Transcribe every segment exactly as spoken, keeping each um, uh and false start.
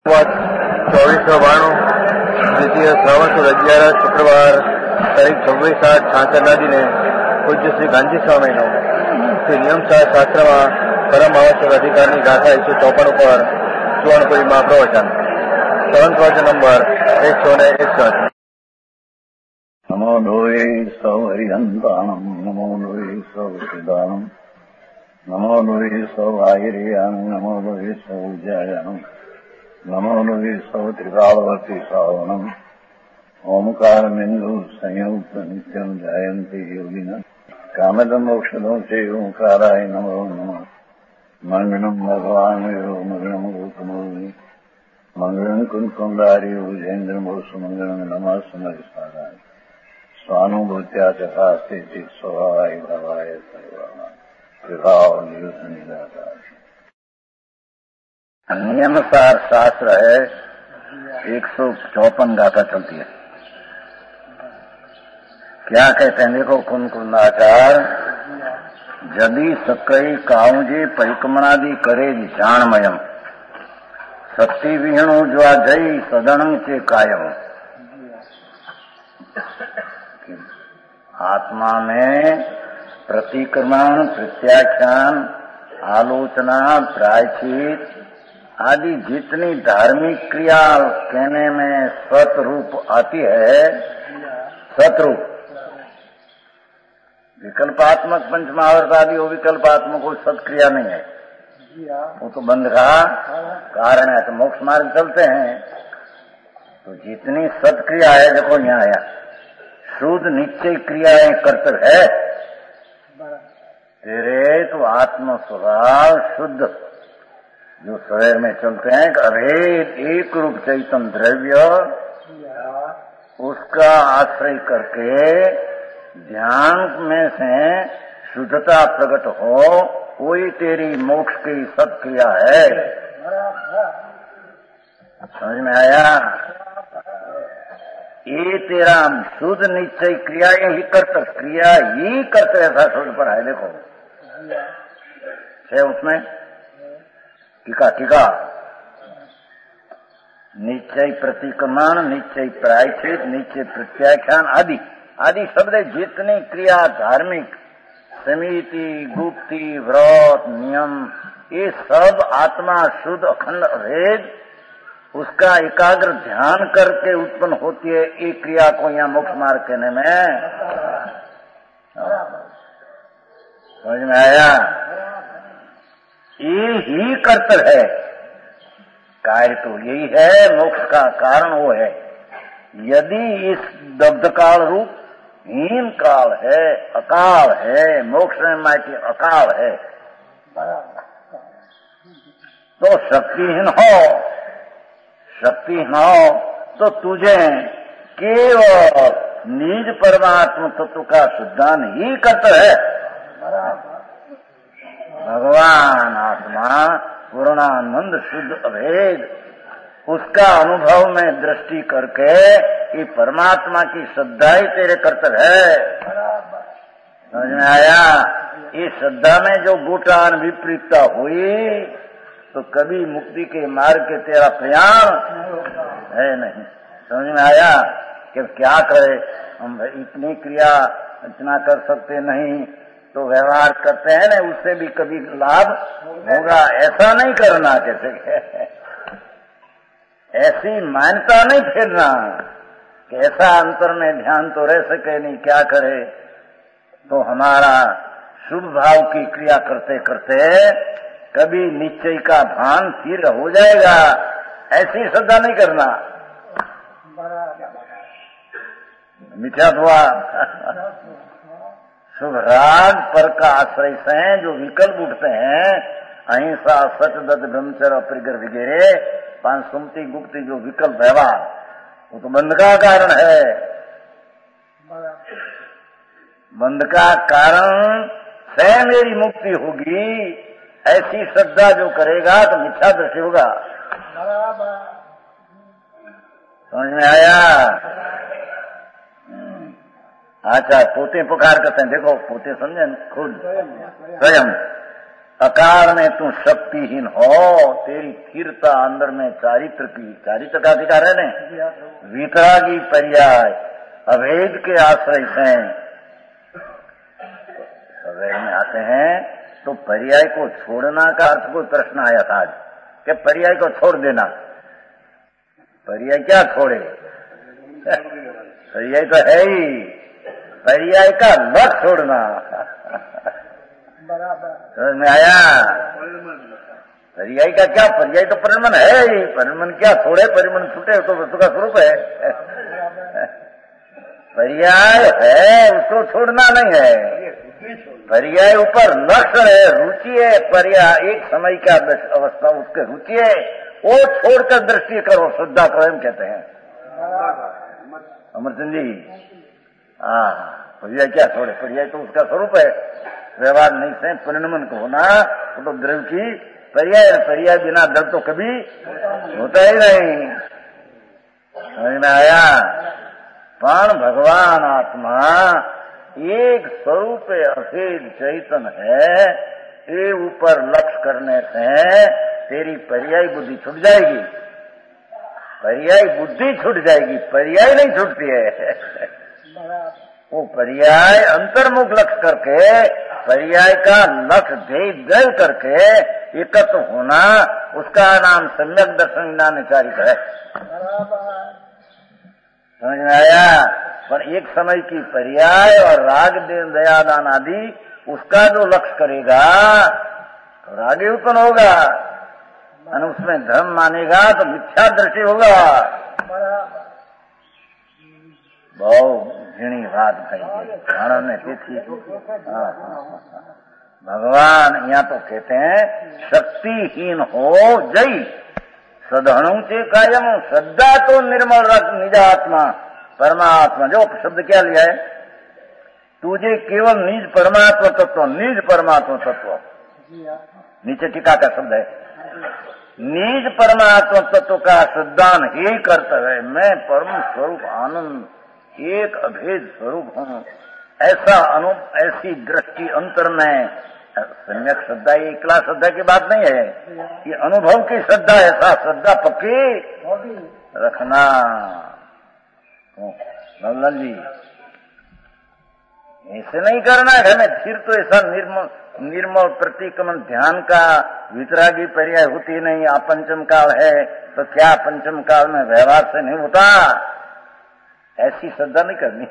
चौबीस सौ बाणु द्वितीय श्रावण सुद अगियारस शुक्रवार तारीख છવ્વીસ આઠ છાસઠ ના દિને પૂજ્ય શ્રી ગાંધી સ્વામીનો શ્રી નિયમશાહ શાસ્ત્રમાં પરમ આવશ્યક અધિકારની ગાથા એકસો ચોપન ઉપર સુવર્ણપુરીમાં પ્રવચન સવન પ્રવચન નંબર એકસો ને એકસઠ. નમો લોહે સૌ હરિહંતાણમ નમો લોહે સૌ સિદાનમ નમો લોહે સૌ આયર્યાન નમો લોહે સૌ જયાનમ નમો લોહે સૌ ત્રિકાળવતી સાવનમ ઓમકાર બિંદુ સંયુક્ત નિત્યમ જાયંતી યોગિન કામદમ મોક્ષદો છે ઓંકારાય નમો નમઃ. મંગળમ ભગવાન મંગળમ ગૌતમોની મંગળમ કુંકુંડારી ઉજેન્દ્ર મોસુ મંગળમ નમઃ સમરિસારાય સ્વાનુભૂત્યા ચકાસ્તે સ્વભાવાય ભવાય સર્વાય વિભાવ નિયુત નિરાકાર. नियमसार शास्त्र है, एक सौ चौपन गाथा चलती है. क्या कहते हैं देखो, कुंकुंदाचार जदि सकई काऊंजे परिक्रमणादि करे जाणमयम शक्ति विहीणु ज्वा जई सदनम चे कायम. आत्मा में प्रतिक्रमण, प्रत्याख्यान, आलोचना, प्रायश्चित आदि जितनी धार्मिक क्रिया कहने में सतरूप आती है, सतरूप विकल्पात्मक पंचमहावर्त आदि वो विकल्पात्मक कोई सत्क्रिया नहीं है, वो तो बंध का कारण है. तो मोक्ष मार्ग चलते हैं तो जितनी सत्क्रिया है, देखो यहाँ आया शुद्ध निश्चय क्रियाएं कर्तव्य है तेरे, तो आत्म स्वभाव शुद्ध जो शरीर में चलते हैं, अभेद एक रूप चैतन्य द्रव्य, उसका आश्रय करके ध्यान में से शुद्धता प्रकट हो, वही तेरी मोक्ष की सत्क्रिया है. समझ में आया? ये तेरा शुद्ध निश्चय क्रिया ही करते, क्रिया ही करते ऐसा शुद्ध पर है. देखो है उसमें टीका टीका निश्चय प्रतिक्रमण, निश्चय प्रायश्चित, निश्चय प्रत्याख्यान आदि आदि शब्द जितनी क्रिया धार्मिक समिति, गुप्ति, व्रत, नियम, ये सब आत्मा शुद्ध अखंड अभेद उसका एकाग्र ध्यान करके उत्पन्न होती है. एक क्रिया को यहाँ मोक्ष मार्ग कहने में समझ में आया? ये ही कर्तव्य है, कार्य तो यही है, मोक्ष का कारण वो है. यदि इस दग्ध काल रूप हीन काल है, अकाल है, मोक्ष में मायके अकाल है, तो शक्तिहीन हो, शक्तिहीन हो तो तुझे केवल निज परमात्मा तत्व का सिद्धांत ही कर्तव्य है. भगवान आत्मा पूर्णानंद शुद्ध अभेद, उसका अनुभव में दृष्टि करके ये परमात्मा की श्रद्धा ही तेरे कर्तव्य है. समझ में आया? ये श्रद्धा में जो बूटान विपरीतता हुई तो कभी मुक्ति के मार्ग के तेरा प्रयाण है नहीं. समझ में आया? कि क्या करे, हम इतनी क्रिया इतना कर सकते नहीं तो व्यवहार करते हैं ना, उससे भी कभी लाभ होगा, ऐसा नहीं करना. कैसे ऐसी मान्यता नहीं फिरना कि ऐसा अंतर में ध्यान तो रह सके नहीं, क्या करे. तो हमारा शुभ भाव की क्रिया करते करते कभी निश्चय का भान फिर हो जाएगा, ऐसी श्रद्धा नहीं करना. मिथ्या हुआ. शुभ राग पर का आश्रय से जो विकल्प उठते हैं, अहिंसा, सच, दत्त, ब्रह्मचर्य, अपरिग्रह वगैरह पांच सुमति गुप्ति जो विकल्प व्यवहार, वो तो बंध का कारण है. बंध का कारण से मेरी मुक्ति होगी, ऐसी श्रद्धा जो करेगा तो मिथ्या दृष्टि होगा. समझ में आया? अच्छा, पोते पुकार करते हैं. देखो पोते समझे खुद स्वयं अकाल में तू शक्तिहीन हो, तेरी स्थिरता अंदर में चारित्र की, चारित्र का अधिकार है ने, वितरागी पर्याय अभेद के आश्रय से अवैध में आते हैं। तो पर्याय को छोड़ना का अर्थ कोई प्रश्न आया था आज कि पर्याय को छोड़ देना। पर्याय क्या छोड़े, पर्याय तो है ही, पर्याय का लक्ष्य छोड़ना। समझ में आया? पर्याय का क्या, पर्याय तो परिमन है ही, परिमन क्या छोड़े, परिमन छूटे तो वस्तु का स्वरूप है। पर्याय है, उसको छोड़ना नहीं है। पर्याय ऊपर लक्ष्य है, रुचि है। पर्याय एक समय का अवस्था उसके रुचि है, वो छोड़कर दृष्टि करो, श्रद्धा करो, हम कहते हैं अमरचंद जी। हाँ, पर्याय क्या छोड़े, पर्याय तो उसका स्वरूप है। व्यवहार नहीं से परिणमन को होना, वो तो द्रव्य की पर्याय, पर्याय बिना द्रव्य तो कभी होता ही नहीं। समझ में आया? पण भगवान आत्मा एक स्वरूप अभेद चैतन है, ये ऊपर लक्ष्य करने से तेरी पर्याय बुद्धि छूट जाएगी। पर्याय बुद्धि छूट जाएगी, पर्याय नहीं छूटती है। वो पर्याय अंतर्मुख लक्ष्य करके, पर्याय का लक्ष्य ध्येय दृढ़ करके एकत्र होना, उसका नाम सम्यक दर्शन ज्ञानचारित है। समझ में आया? पर एक समय की पर्याय और राग दया दान आदि, उसका जो लक्ष्य करेगा तो राग ही उत्पन्न होगा, और उसमें धर्म मानेगा तो मिथ्या दृष्टि होगा। बहुत घृणी बात कही ने तिथि। भगवान यहाँ तो कहते हैं शक्तिहीन हो जई सदहणु चे कायम, श्रद्धा तो निर्मल रख निजात्मा परमात्मा। जो शब्द क्या लिया है, तुझे केवल निज परमात्मा तत्व, निज परमात्मा तत्व, नीचे टीका का शब्द है, निज परमात्मा तत्व का श्रद्धान ही करता है। मैं परम स्वरूप आनंद एक अभेद स्वरूप हूँ, ऐसा अनु ऐसी दृष्टि अंतर में सम्यक श्रद्धा, ये इकला श्रद्धा की बात नहीं है, ये अनुभव की श्रद्धा। ऐसा श्रद्धा पक्की रखना। नवलाल जी, ऐसे नहीं करना है हमें, फिर तो ऐसा निर्मल निर्मल प्रतिक्रमण ध्यान का वितरागी पर्याय होती नहीं। आप पंचम काल है तो क्या पंचम काल में व्यवहार से नहीं होता, ऐसी श्रद्धा नहीं करनी।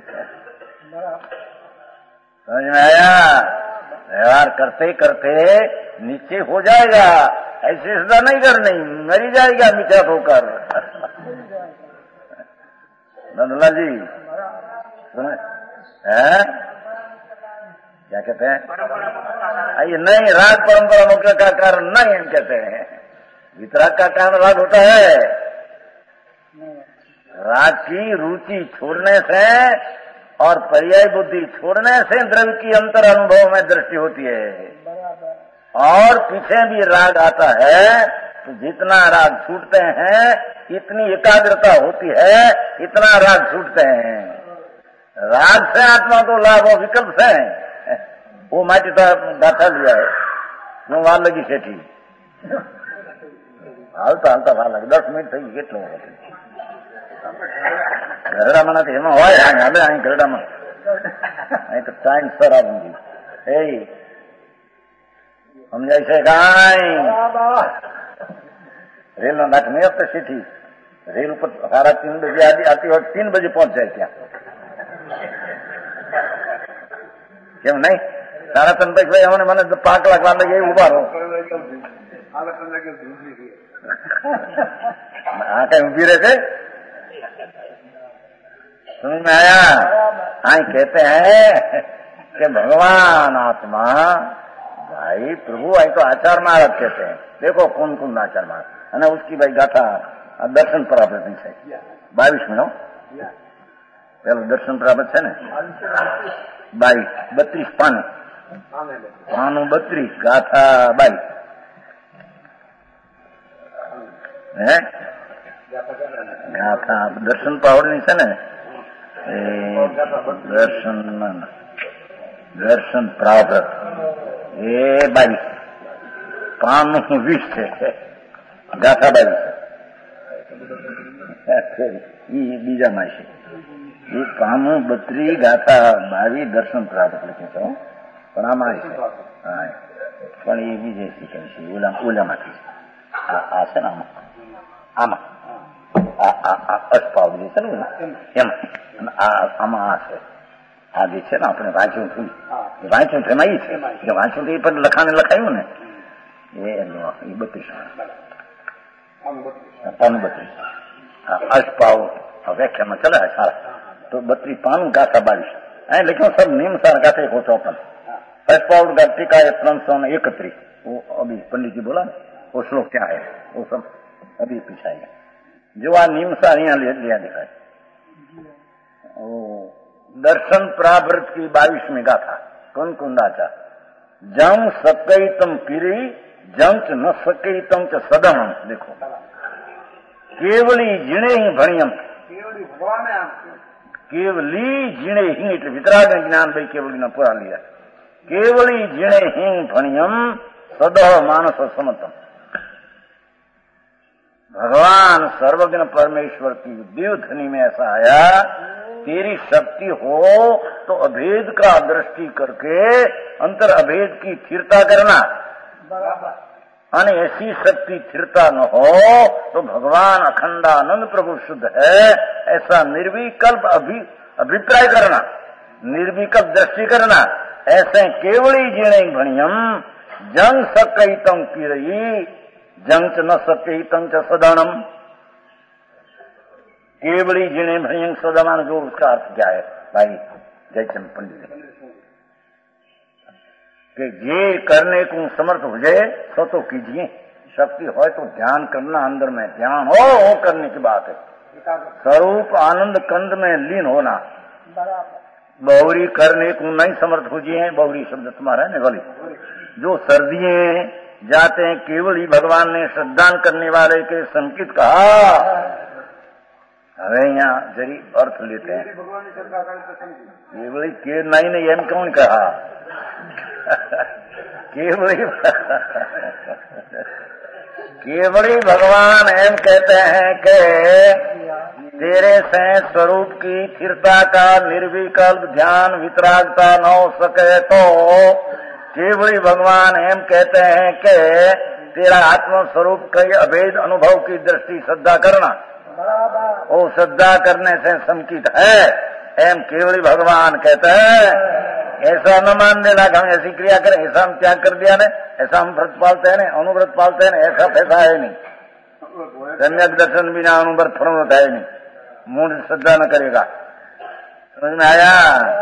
समझ में आया? व्यवहार करते करते नीचे हो जाएगा, ऐसी श्रद्धा नहीं करनी, मरी जाएगा मिथ्या होकर। नंदलाल जी सुने है क्या कहते हैं? आइए, नहीं, राग परंपरा मुख्य का कारण नहीं हम कहते हैं, वितराग का कारण राग होता है। राग की रुचि छोड़ने से और पर्याय बुद्धि छोड़ने से द्रव्य की अंतर अनुभव में दृष्टि होती है, और पीछे भी राग आता है तो जितना राग छूटते हैं इतनी एकाग्रता होती है, इतना राग छूटते हैं। राग से आत्मा को लाभ हो, विकल्प से वो माटी गाथा लिया है, वो वाल लगी सेठी हालता हालता वाल लगे, दस मिनिट थी કેટલું ઘરડામાં નથી, એમાં હોય હવે અહીં ઘરડામાં અહીં તો ટાઈમ સર આવું એ સમજાય છે કાંઈ? रेल નો નાખ નહીં આપતા સીધી रेल ઉપર સાડા तीन बजे आती हो, तीन बजे पहुंच जाए क्या? કેમ નહીં? સાડા ત્રણ ભાઈ ભાઈ અમને મને પાંચ લાખ વાર લગે ઉભા રહો, આ કઈ ઉભી રહે છે? समझ में आया? हाँ, कहते हैं कि भगवान आत्मा भाई प्रभु आई तो आचार महाराज कहते हैं, देखो कौन कौन आचार महाराज है उसकी भाई गाथा दर्शन प्राप्त नहीं है। बाईस में हो પેલું દર્શન પ્રાપ્ત છે ને, બાવીસ બત્રીસ પાનું પાનું બત્રીસ ગાથા બાવીસ હે ગાથા દર્શન પાવડની છે ને, દર્શન દર્શન પ્રાપ્ત એ બાવીસ પાનું વીસ છે ગાથા બાવીસ એ બીજામાં છે. એ પાનું બત્રી ગાથા બાવી દર્શન પ્રાપ્ત લખે છે પણ આમાં છે હા પણ એ બીજે શીખે છે ઓલા ઓલામાંથી આ છે ને આમાં આમાં અષ્ટપાવ જે છે ને એમાં આમાં આ છે આ જે છે ને આપણે વાંચ્યું થયું વાંચ્યું એમાં એ છે વાંચ્યું તો એ પણ લખાને લખાયું ને એ બત્રીસ પાનું બત્રીસ અષ્ટપાવ વ્યાખ્યામાં ચલે સારા तो बत्रीस पानु गाथा बाईस ऐ लिखो सब नियम सार गाथे को चौपन अष्टपाव टीका है तीन सौ इकतीस वो अभी पंडित जी बोला वो श्लोक क्या है वो सब अभी पिछाएगा जो आ नियम सार यहाँ लिया दिखाए. दर्शन प्रावृत की बाईसवीं गाथा कौन कुंडाचा जम सकैतम पीरी जम च न सकैतम च सदम. देखो केवली जिणे ही भणियम केवली जीणे हिंग એટલે વિતરાગ જ્ઞાન ભાઈ કેવલી ના પૂરા लिया केवली जीणे हिंग भणियम सदह मानस समतम. भगवान सर्वज्ञ परमेश्वर की दिव्य ध्वनि में ऐसा आया तेरी शक्ति हो तो अभेद का दृष्टि करके अंतर अभेद की स्थिरता करना અને ऐसी शक्ति स्थिरता न हो तो भगवान अखंडानंद प्रभु शुद्ध है ऐसा निर्विकल्प अभि अभिप्राय करना निर्विकल्प दृष्टि करना. ऐसे केवली जीणे भणियम जंग सकैतम पीरई जंग च न सकैतम च सदनम. केवली जीणे भणियम सदमान जो उसका अर्थ क्या है भाई जयचंद पंडित कि ये करने को समर्थ हो जाए तो तो कीजिए. शक्ति हो तो ध्यान करना अंदर में ध्यान हो वो करने की बात है. स्वरूप आनंद कंद में लीन होना बहुरी करने को नहीं समर्थ हो जिए. बहुरी शब्द तुम्हारा है गली जो सर्दिये जाते हैं केवल ही भगवान ने श्रद्धान करने वाले के संकित कहा. હવે यहाँ जरी अर्थ लेते हैं केवली के नहीं नहीं एम कौन कहा केवली केवली भगवान एम कहते हैं कि तेरे से स्वरूप की स्थिरता का निर्विकल्प ध्यान वितरागता न हो सके तो केवली भगवान एम कहते हैं कि तेरा आत्म स्वरूप के अभेद अनुभव की दृष्टि श्रद्धा करना वो श्रद्धा करने से संकित है. एम केवली भगवान कहते हैं ऐसा न मान देना कि हम ऐसी क्रिया करें ऐसा हम त्याग कर दिया ने ऐसा हम व्रत पालते हैं अनुव्रत पालते हैं ऐसा पैसा है नहीं. सम्यक दर्शन बिना अनुव्रत फल होता है नहीं. मूड श्रद्धा न करेगा. समझ में आया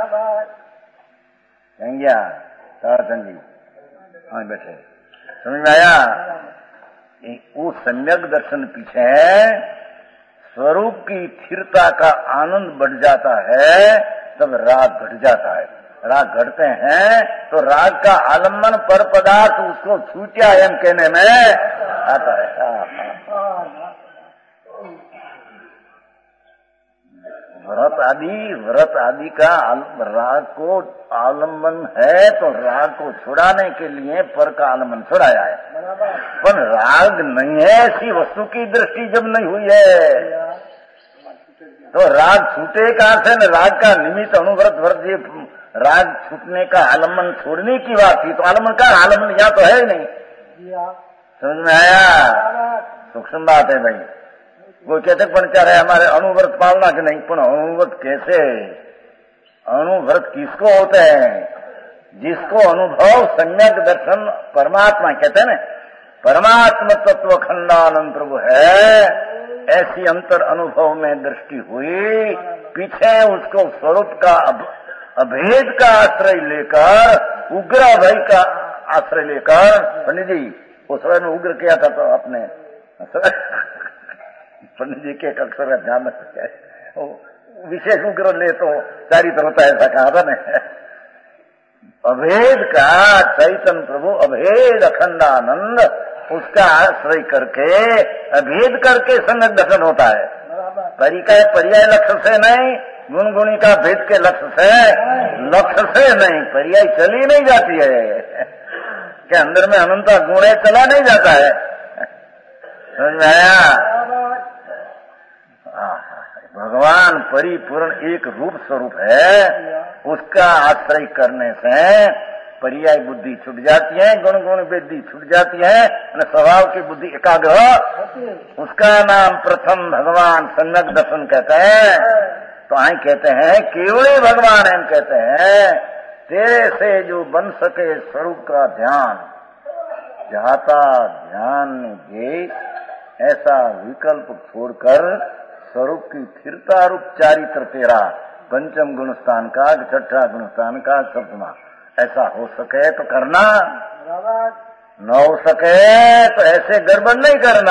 गया तारचंद जी हाँ बैठे समझ में आया. वो सम्यक दर्शन पीछे स्वरूप की स्थिरता का आनंद बढ़ जाता है तब राग घट जाता है. राग घटते हैं तो राग का आलम्बन पर पदार्थ उसको छूटिया एम कहने में आता है. व्रत आदि व्रत आदि का राग को आलम्बन है तो राग को छुड़ाने के लिए पर का आलम्बन छुड़ाया है. पर राग नहीं है ऐसी वस्तु की दृष्टि जब नहीं हुई है तो राग छूटे कहां से न राग का निमित्त अनुव्रत व्रत ये राग छूटने का आलम्बन छोड़ने की बात थी तो आलम्बन का आलम्बन यहाँ तो है ही नहीं. समझ में आया. सूक्ष्म बात है भाई. वो कहते पण चाहे हमारे अनुव्रत पालना कि नहीं पण अनुव्रत कैसे अनुव्रत किसको होते हैं जिसको अनुभव सम्यक दर्शन परमात्मा कहते हैं ना परमात्मा तत्व खंडानंद प्रभु है ऐसी अंतर अनुभव में दृष्टि हुई. पीछे उसको स्वरूप का अभेद का आश्रय लेकर उग्र भय का आश्रय लेकर पंडित जी उस समय में उग्र किया था तो अपने पंडित जी के एक अक्षर का ध्यान रखते विशेष उग्र ले तो चारी तरफ ऐसा कहा था न अभेद का चैतन्य प्रभु अभेद अखंडानंद उसका आश्रय करके अभेद करके संगत दर्शन होता है. परिका पर्याय लक्ष्य से नहीं गुण गुणी का भेद के लक्ष्य से लक्ष्य से नहीं पर्याय चली नहीं जाती है. कि अंदर में अनंता गुण है, चला नहीं जाता है। समझ में आया? भगवान परिपूर्ण एक रूप स्वरूप है, उसका आश्रय करने से पर्याय बुद्धि छूट जाती है, गुण गुण बुद्धि छूट जाती है, स्वभाव की बुद्धि एकाग्र, उसका नाम प्रथम भगवान सम्यक दर्शन कहते हैं। तो आई कहते हैं केवल भगवान एम कहते हैं, तेरे से जो बन सके स्वरूप का ध्यान, जाता ध्यान दे, ऐसा विकल्प छोड़कर स्वरूप की स्थिरता रूप चारित्र तेरा, पंचम गुण स्थान का, छठा गुण स्थान का, सप्तमा, ऐसा हो सके तो करना, न हो सके तो ऐसे गड़बड़ नहीं करना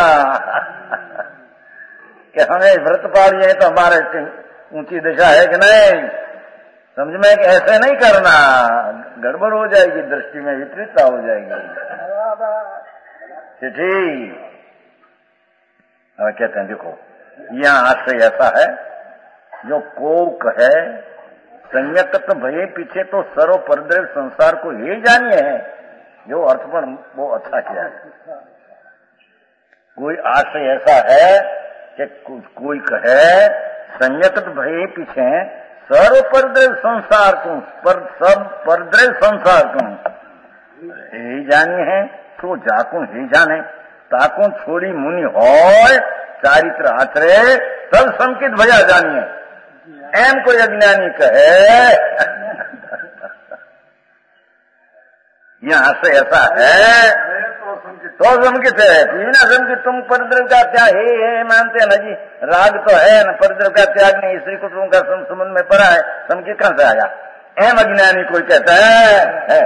कि हमें व्रत पाली है तो हमारे ऊंची दिशा है कि नहीं, समझ में कि ऐसे नहीं करना, गड़बड़ हो जाएगी, दृष्टि में विपरीतता हो जाएगी। ठीक। अब कहते हैं देखो, यहाँ आश्रय ऐसा है जो को कहे संयक्त भये पीछे तो सर्व परद्रव संसार को ये जानिए है, जो अर्थपण वो अच्छा किया है। कोई आश्रय ऐसा है कि कोई कहे संयक्त भये पीछे सर्व परद्रव संसार को, पर सब परद्रव संसार को यही जानिए है, तो जाको ही जाने, ताको छोड़ी मुनि होय चारित्र आचरे तब संकित भया जानिए। एम कोई अज्ञानी कहे यहाँ से ऐसा है तो संकित है, बिना संकित तुम परद्रव का त्याग हे हे मानते हैं ना जी, राग तो है न, परद्रव का त्याग नहीं, स्त्री कुटुंब का संबंध में पड़ा है, संकित कहां से आया? एम अज्ञानी कोई कहता है, है।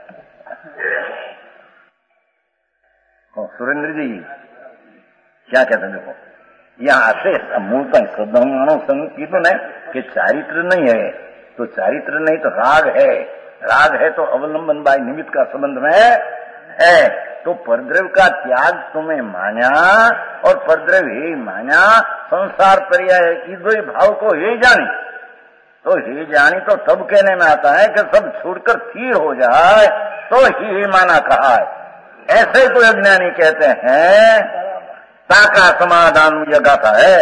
सुरेंद्र जी क्या कहते हैं देखो, यहाँ से मूलतः सदमानो संकीर्तन है कि चारित्र नहीं है, तो चारित्र नहीं तो राग है, राग है तो अवलंबन बाय निमित्त का संबंध में है, तो परद्रव का त्याग तुम्हें माना और परद्रव ही माना, संसार पर्याय इस भाव को ही जानी, तो ही जानी तो तब कहने में आता है कि सब छोड़कर स्थिर हो जाए तो ही, ही माना कहा है। ऐसे तो अज्ञानी कहते हैं ताका समाधान यह गाथा है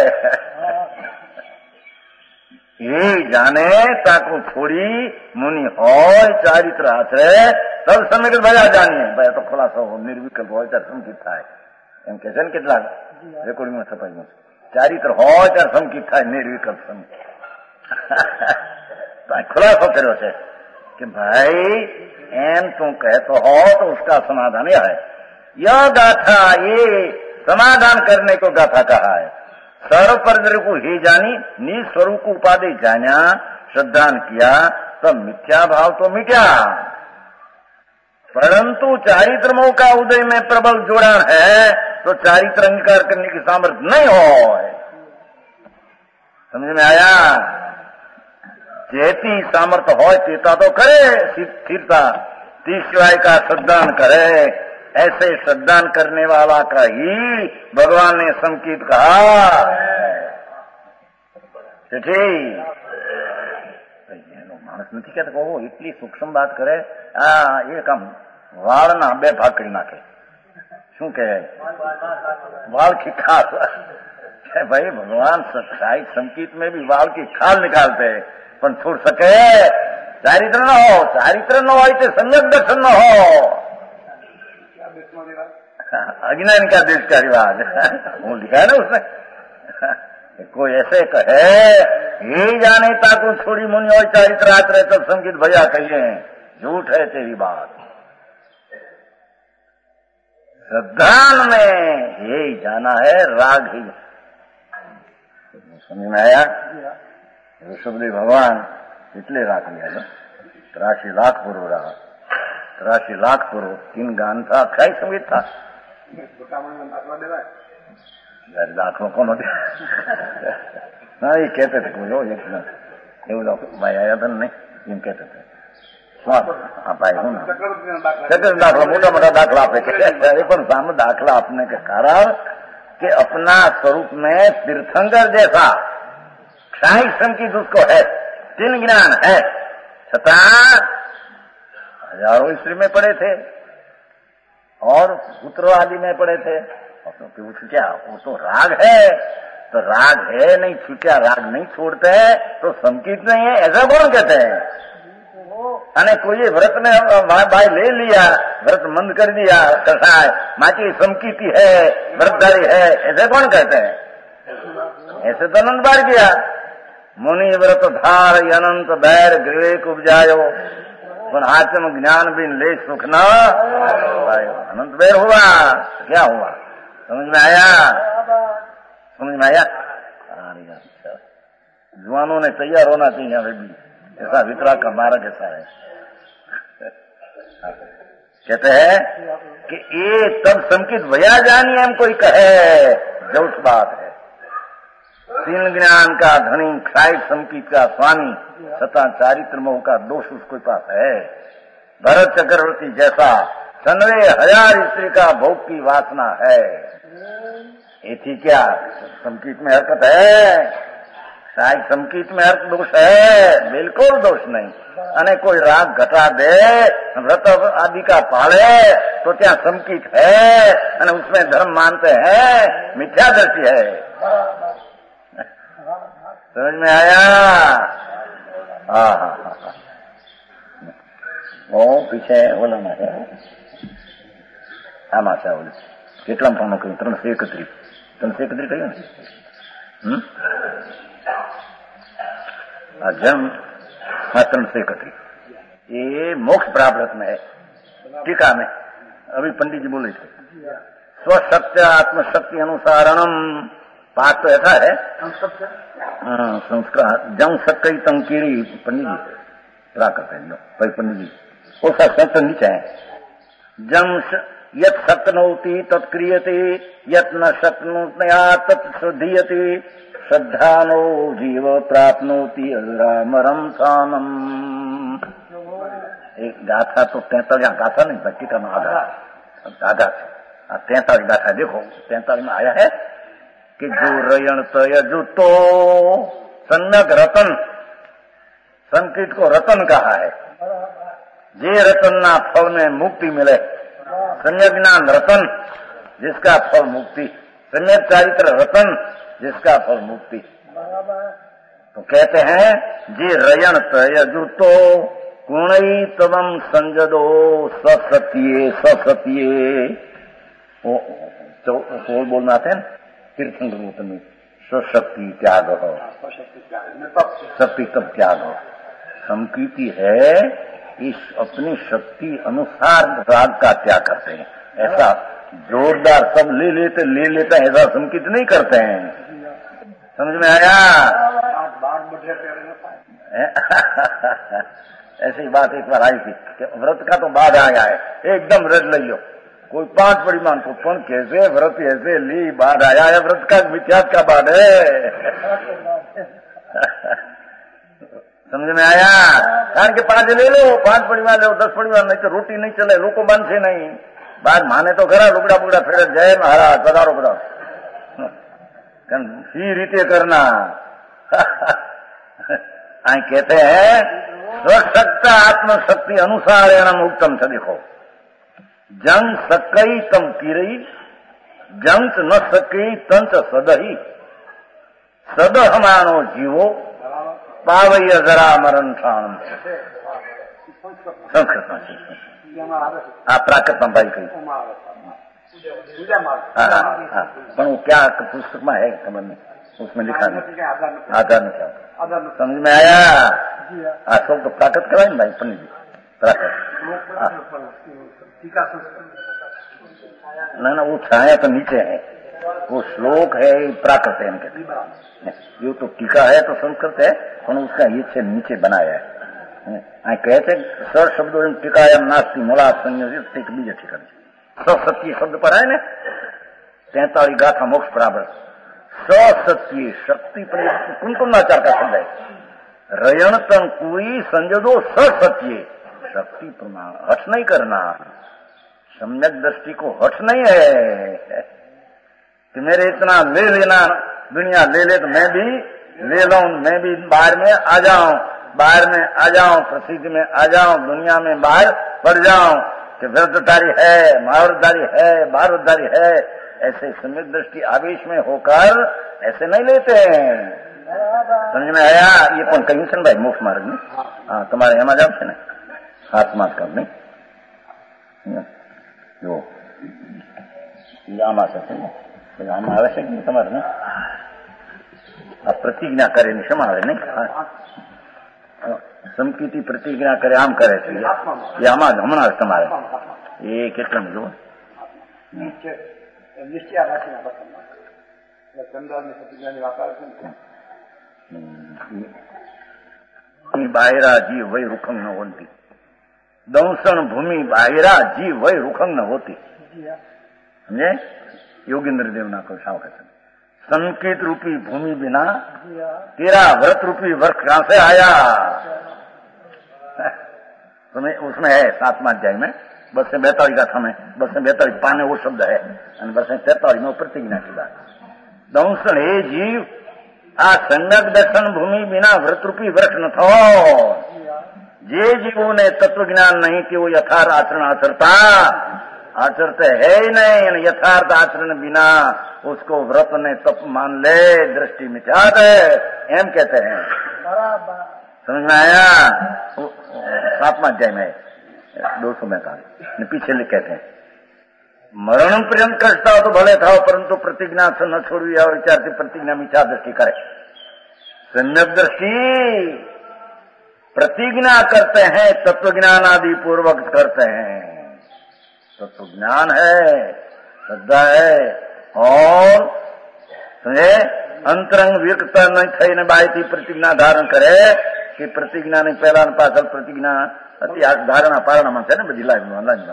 ये जाने ताको छोड़ी मुनि हो चारित्र आश्रय तब समित भया जानिए, भया तो खुलासा हो निर्विकल्प हो चार संकित થાય એમ કે છે ને કેટલાક રેકોર્ડિંગમાં છપાઈ ગયું, ચારિત્ર હોય ત્યારે સંકિત થાય, નિર્વિકલ્પ સંકિત खुलासो કર્યો છે कि भाई एम तुम कहते हो तो उसका समाधान यह है, यह गाथा ये समाधान करने को गाथा कहा है। सर्व परद्रव को ही जानी, निस्वरूप को उपाधि जाना, श्रद्धान किया तो मिथ्या भाव तो मिटा, परंतु चारित्रमों का उदय में प्रबल जोड़ान है तो चारित्र अंगीकार करने की सामर्थ्य नहीं हो। समझ में आया? जेती सामर्थ्य हो चेता तो करे स्थिरता, तीसवाय का श्रद्धान करे, ऐसे श्रद्धान करने वाला का ही भगवान ने संकीत कहा। मानस नहीं कहते कहो इतनी सूक्ष्म बात करे, आ ये कम वाल ना बे भाग करी नाखे, शू कहे वाल की खाल भाई भगवान सच्चाई संकीत में भी वाल की खाल निकालते हैं, पर छोड़ सके चारित्र न हो, चारित्र न हो तो सम्यक दर्शन न हो, अज्ञान का देश का रिवाज वो लिखा है ना उसने। कोई ऐसे कहे ये जाने ताको छोड़ी मुनि और चारित्र आचरे तब संकित भैया कहिए, झूठ है तेरी बात। श्रद्धान में यही जाना है, राग ही। समझ में आया? ऋषभदेव भगवान इतने राख लिया, त्रासी लाख पूर्व रहा, त्रासी लाख पूर्व तीन गान था, कई संगीत था, दाखिलों को ना ये कहते थे कोई एक भाई आया था नहीं, इन कहते थे आप आए हो ना कहते दाखला मोटा मोटा दाखला आपने पर सामने दाखला आपने के कारण कि अपना स्वरूप में तीर्थंकर जैसा क्षाई संकीत उसको है, तीन ज्ञान है, छता हजारों स्त्री में पड़े थे, और सूत्र आदि में पढ़े थे, क्योंकि वो छुट्या वो तो राग है, तो राग है नहीं, छुट्या राग नहीं छोड़ते हैं तो संकीर्त नहीं है, ऐसा कौन कहते हैं? अने कोई व्रत ने भाई ले लिया, व्रत मंद कर दिया, कसाय माची संकीर्ति है, व्रतधारी है, ऐसे कौन कहते हैं? ऐसे तो अनंत बार किया। मुनि व्रत धार अनंत बैर विवेक उपजायो, पण आत्म ज्ञान बिन ले सुख न पायो। अनंत बैर हुआ, क्या हुआ? समझ में आया? समझ में आया? जुआनों ने तैयार होना चाहिए अभी भी, ऐसा वितराग का मार्ग ऐसा है। कहते हैं कि ये तब संकित भया जानी हम कोई कहे, जो उस बात है तीन ज्ञान का धनी, क्षाय संकित का स्वामी, सता चारित्र मोह का दोष उसके पास है। भरत चक्रवर्ती जैसा सनवे हजार स्त्री का भोग की वासना है, ऐसी क्या संकित में हरकत है? शायद संकीत में अर्थ दोष है? बिल्कुल दोष नहीं। अने कोई राग घटा दे, व्रत आदि का पाले तो क्या संकीत है, अने उसमें धर्म मानते हैं, मिथ्या दृष्टि है। समझ में आया? हाँ हाँ हाँ। वो पीछे बोला ना है આમાં છે ઓલું કેટલામ પાનું કહ્યું? ત્રણસો એકત્રીસ ત્રણસો એકત્રીસ કહ્યું ને? હમ जन्म त्रण से इकतीस ये मोक्ष प्राप्त में है। टीका में अभी पंडित जी बोले थे, स्वसत्य आत्मशक्ति अनुसारणम, पाठ तो ऐसा है संस्कार जंग सकई तंकीरी, पंडित जी क्या करते हैं भाई पंडित जी, वो सब सत्य नीचे है। जंग यत शक्नोति तत्क्रियते, यत न शक्नोत्या तत्शुद्धीयते, श्रद्धानो जीव प्राप्नोति अजरामरम स्थानम। एक गाथा तो तैतालीस गाथा नहीं, भक्ति का आधा आधा तैतालीस गाथा देखो, तैतालीस में आया है कि जो रयण तय जुतो सम्यक रतन, संकीट को रतन कहा है। जे रतन ना फल में मुक्ति मिले, सम्यक ज्ञान रतन जिसका फल मुक्ति, सम्यक चारित्र रतन जिसका फल मुक्ति। तो कहते हैं जे रयण तय जुतो गुणई तवम संजदो ससत्ये ससत्ये। वो तो बोलना थे तीर्थंकर रूप में स्वशक्ति त्याग हो, शक्ति तब त्याग हो। संकीर्ति है इस अपनी शक्ति अनुसार राग का त्याग करते हैं, ऐसा जोरदार सब ले लेते ले लेते ऐसा संकीर्त नहीं करते हैं। समझ में आया? ऐसी बात एक बार आई थी कि व्रत का तो बाद आया है, एकदम रज लियो कोई पांच परिमाण को पण कैसे व्रत ऐसे ली बाद आया है, व्रत का मिथ्यात का बाद है। समझ में आया? कारण के पांच ले लो, पांच परिमाण लो, दस परिमाण, नहीं तो रोटी नहीं चले, लोग बांधे नहीं, बात माने तो खरा, लुगड़ा बुगड़ा फेर जय महाराज पधारो पधारो ही रीते करना। आई कहते हैं स्वशक्ता आत्मशक्ति अनुसार एणम उत्तम से देखो, जंग सकई तम किरई, जंग न सकई तंच सदही, सदह मानो जीवो पावय जरा मरण क्षण। संस्कृत में आ प्राकृत में भाई कही પણ वो क्या पुस्तक में है खबर नहीं, उसमें लिखा नहीं, आधार में क्या समझ में आया? अशोक तो प्राकृत कराए भाई पंडित जी, प्राकृत ना ना वो छाया तो नीचे है, वो श्लोक है प्राकृत है इनके, ये तो टीका है तो संस्कृत है, पर उसका ये से नीचे बनाया है। कहते सर शब्दों टीकायम नास्ती मोला संयोजित एक बीज टीका सत्य शब्द पर है ना, तैतालीस गाथा मोक्ष बराबर सत्य शक्ति पर कुंकुमाचार का शब्द है। रयण तन कोई संजदो सत्य शक्ति प्रमाण, हठ नहीं करना, सम्यक दृष्टि को हठ नहीं है कि मेरे इतना ले लेना, दुनिया ले ले तो मैं भी ले लूं, मैं भी बाहर में आ जाऊं, बाहर में आ जाऊं, प्रसिद्ध में आ जाऊं, दुनिया में बाहर बढ़ जाऊं, कि व्रतधारी है, महाव्रतधारी है, बारवतधारी है, ऐसे सम्यक दृष्टि आवेश में होकर ऐसे नहीं लेते हैं। समझ में आया? ये कौन कहीं सुन भाई मोक्ष मार्ग में? हाँ, तुम्हारे यहाँ जाओ से नहीं हाथ मात कर नहीं जो आमा से आमा આવે છે કે તમારે ને આ પ્રતિજ્ઞા કરે ને શેમાં આવે નહીં? સંકિતી પ્રતિજ્ઞા કરે આમ કરે છે એ આમાં હમણાં જ તમારે એ કેટલા જુઓ બાયરા જીવ વય રૂખંગ ન હોતી दंसन भूमि बाहिरा जीव वही रुखंग न होती। समझे? योगेंद्र देवना को साव कहते संकेत रूपी भूमि बिना तेरा व्रत रूपी वर्ष कहां से आया? तुम्हें उसमें है सातवां अध्याय में बस से बैताली का समय बस से बैताली पाने वो शब्द है बस से तैतालीस में प्रतिज्ञा की बात। दंसन हे जीव आ संगत दर्शन भूमि बिना व्रत रूपी वृक्ष न थो। जे जीवों ने तत्व ज्ञान नहीं कि वो यथार्थ आचरण आचरता आचरते है ही नहीं। यथार्थ आचरण बिना उसको व्रत ने तप मान ले दृष्टि मिथ्यात है एम कहते हैं। समझ में आया? सातवां अध्याय में दो सौ बैतालीस पीछे लिख कहते हैं मरण पर्यंत कष्ट हो तो भले था परंतु प्रतिज्ञा से न छोड़वी और विचार से प्रतिज्ञा मिथ्या दृष्टि करे। सम्यक दृष्टि प्रतिज्ञा करते हैं तत्व ज्ञान आदि पूर्वक करते हैं। तत्व ज्ञान है, श्रद्धा है और समझे अंतरंग व्यक्ता नहीं थई ने बायती प्रतिज्ञा धारण करे कि प्रतिज्ञा ने पहला ने पाछल प्रतिज्ञा अति धारणा पारणा में है ने बधी लाइफ लाइफ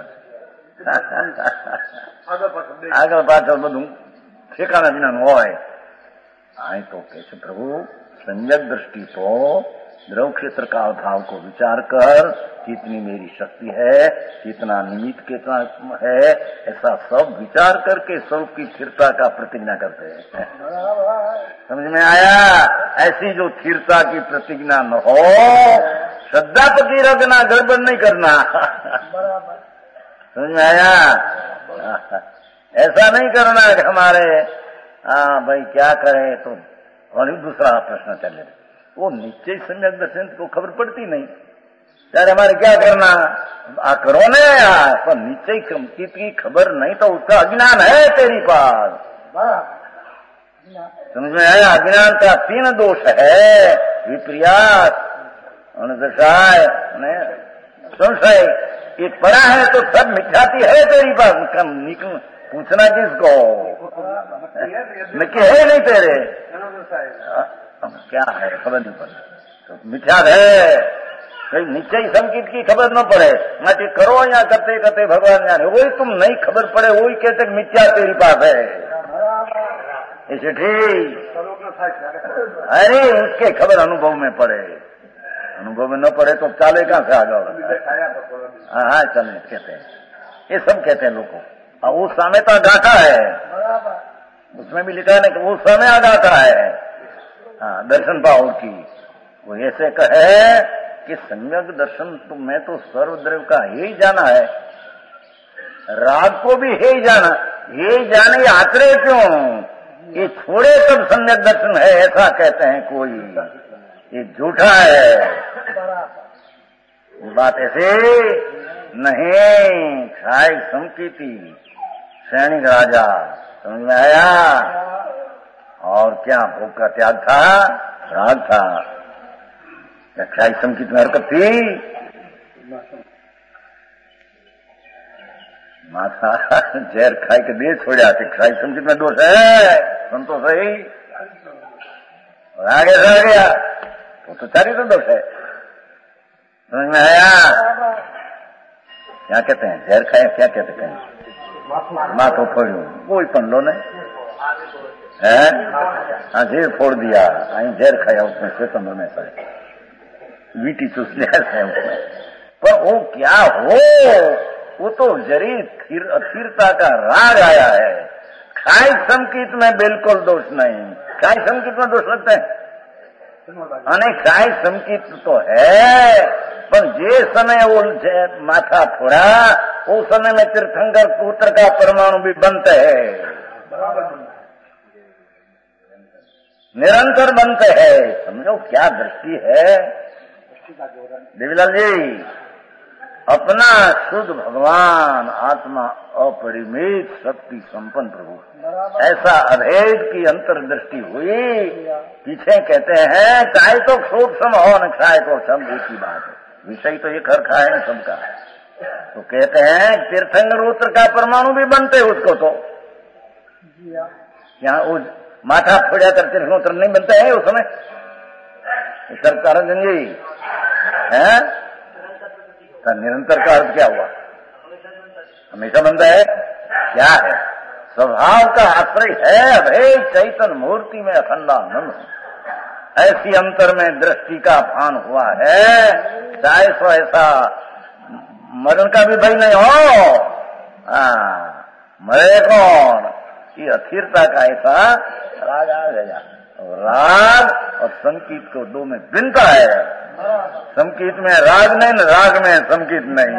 આગળ પાછળ બધું ઠેકાણા વિનાનું હોય। આ તો કે છે પ્રભુ सम्यक दृष्टि तो द्रव क्षेत्र का भाव को विचार कर कितनी मेरी शक्ति है कितना निमित्त कितना है ऐसा सब विचार करके स्वरूप की स्थिरता का प्रतिज्ञा करते हैं। समझ में आया? ऐसी जो स्थिरता की प्रतिज्ञा न हो श्रद्धा पकी रखना गड़बड़ नहीं करना। समझ में आया? ऐसा नहीं करना कि हमारे हाँ भाई क्या करे तो और दूसरा प्रश्न चले वो निश्चय सम्यक दर्शन को खबर पड़ती नहीं यार हमारे क्या करना आ करो ने तो निश्चय की खबर नहीं तो उसका अज्ञान है तेरी पास। समझ में आया? अज्ञान का तीन दोष है विपर्यास अनदशाय संशय। ये पड़ा है तो सब मिथ्याती है तेरी पास। पूछना किसको नक्की है नहीं तेरे क्या है खबर नहीं पड़े तो मिथ्या है कहीं निश्चय संकेत की खबर न पड़े माटी करो या करते करते भगवान जाने वही तुम नहीं खबर पड़े वही कहते मिथ्या तेरी पास है। इसे ठीक अरे उसके खबर अनुभव में पड़े अनुभव में न पड़े तो चाले कहां से आगे? हाँ हाँ चलने कहते हैं ये सब कहते हैं लोगों वो समय तो गाथा है उसमें भी लिखा है कि वो समय आगाथा है। हाँ दर्शन पाओ की वो ऐसे कहे कि सम्यक दर्शन तो मैं तो सर्वद्रव्य का ही जाना है राग को भी है ही जाना ये जाने आचरे क्यों ये छोड़े तब सम्यक दर्शन है ऐसा कहते हैं कोई ये झूठा है। बात ऐसे नहीं खाई संकीति सैनिक राजा समझ में आया? और क्या भोग का त्याग था राग था खाई संकीत में हरकत थी माथा जहर खाई के दे छोड़ा थे खाई संकीत में दोष है संतोष है और आगे से आ गया वो तो चारी तो दोष है। समझ में आया? क्या कहते हैं जहर खाए क्या कहते हैं माथो फोड़ू कोई पण लो ने है हाँ जेर फोड़ दिया आई जहर खाया उसमें श्वेतंबर में से वीटी चूस लिया है उसमें पर वो क्या हो वो तो जरी अस्थिरता का राग आया है। खाई संकेत में बिल्कुल दोष नहीं। खाई संकेत में दोष लगता है અને કાંઈ સંકિત તો હૈ, પણ જે समय वो माथा फोड़ा उस समय में तीर्थंकर पुत्र का परमाणु भी बनते है, निरंतर बनते है। समझो क्या दृष्टि है देवीलाल जी। अपना शुद्ध भगवान आत्मा अपरिमित शक्ति संपन्न प्रभु, ऐसा अभेद की अंतर्दृष्टि हुई। पीछे कहते हैं चाहे तो सूक्ष्म हो न चाहे तो सब एक ही बात है, विषय तो एक हर है सबका। तो कहते हैं तीर्थंकर उत्तर का परमाणु भी बनते उसको, तो यहाँ वो माथा फोड़ा कर तीर्थंकर नहीं बनता है उस समय। सरकार जी है निरंतर का अर्थ क्या हुआ? हमेशा बनता है। क्या है? स्वभाव का आश्रय है अभय चैतन्य मूर्ति में अखंडानंद। ऐसी अंतर में दृष्टि का भान हुआ है, चाहे सो ऐसा मरण का भी भय नहीं हो। हाँ, मरे कौन? ये अस्थिरता का ऐसा राग आ गया। राग और संकीत को दो में भिन्नता है। संकीत में राग नहीं, राग में संकीत नहीं।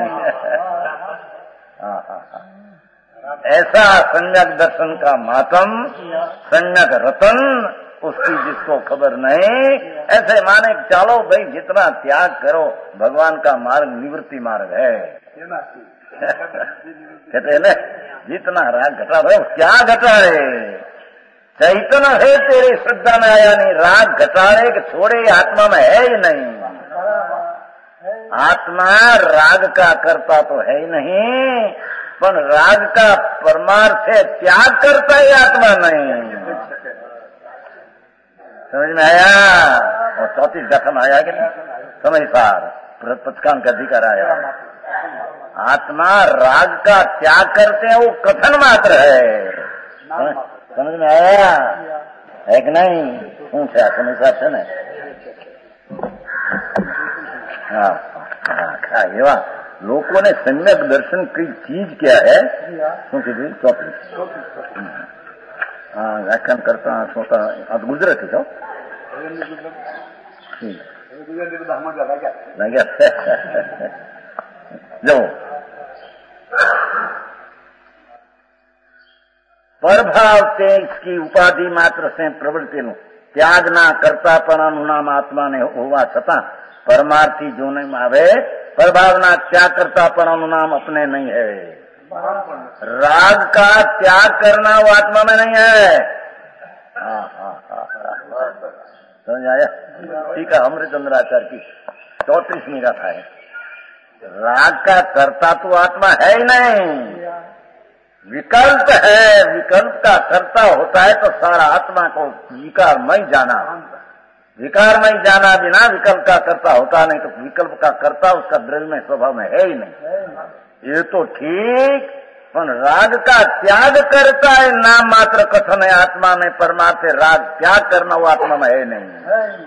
ऐसा सम्यक दर्शन का मातम, सम्यक रतन उसकी जिसको खबर नहीं। ऐसे माने चलो भाई जितना त्याग करो भगवान का मार्ग निवृत्ति मार्ग है। कहते हैं ना जितना राग घटा रहे क्या घटाए, चैतन्य है तेरी श्रद्धा में आया नहीं, राग घटाड़े कि छोड़े आत्मा में है ही नहीं। आत्मा राग का करता तो है ही नहीं, पर राग का परमार्थ है त्याग करता ही आत्मा नहीं। समझ में आया? और चौतीस गठन आया कि नहीं? समय सार पचकान का अधिकार आया। आत्मा राग का त्याग करते हैं वो कथन मात्र है। समझ में आया है कि नहीं? पूछा समय से न એવા લોકોને સમ્યક દર્શન કઈ ચીજ ક્યાં है? શું કીધું? ચોપડી હા વ્યાખ્યાન કરતા શું આ ગુજરાતી છો જો परभाव तेज की उपाधि मात्र से प्रवृत्ति नु त्याग ना करता पण नाम आत्मा ने होवा छता परमार्थी जो नहीं आवे प्रभावना त्याग करता पण नाम अपने नहीं है। राग का त्याग करना वो आत्मा में नहीं है। समझ आया? ठीक है। अमृतचंद्राचार्य की चौतीसवीं गाथा है। राग का करता तो आत्मा है ही नहीं, विकल्प है। विकल्प का करता होता है तो सारा आत्मा को विकार में जाना, विकार में जाना बिना विकल्प का करता होता नहीं, तो विकल्प का करता उसका द्रव्य स्वभाव में है ही नहीं। ये तो ठीक, पर राग का त्याग करता है नाम मात्र कथन है। आत्मा में परमार्थ राग त्याग करना वो आत्मा में है नहीं।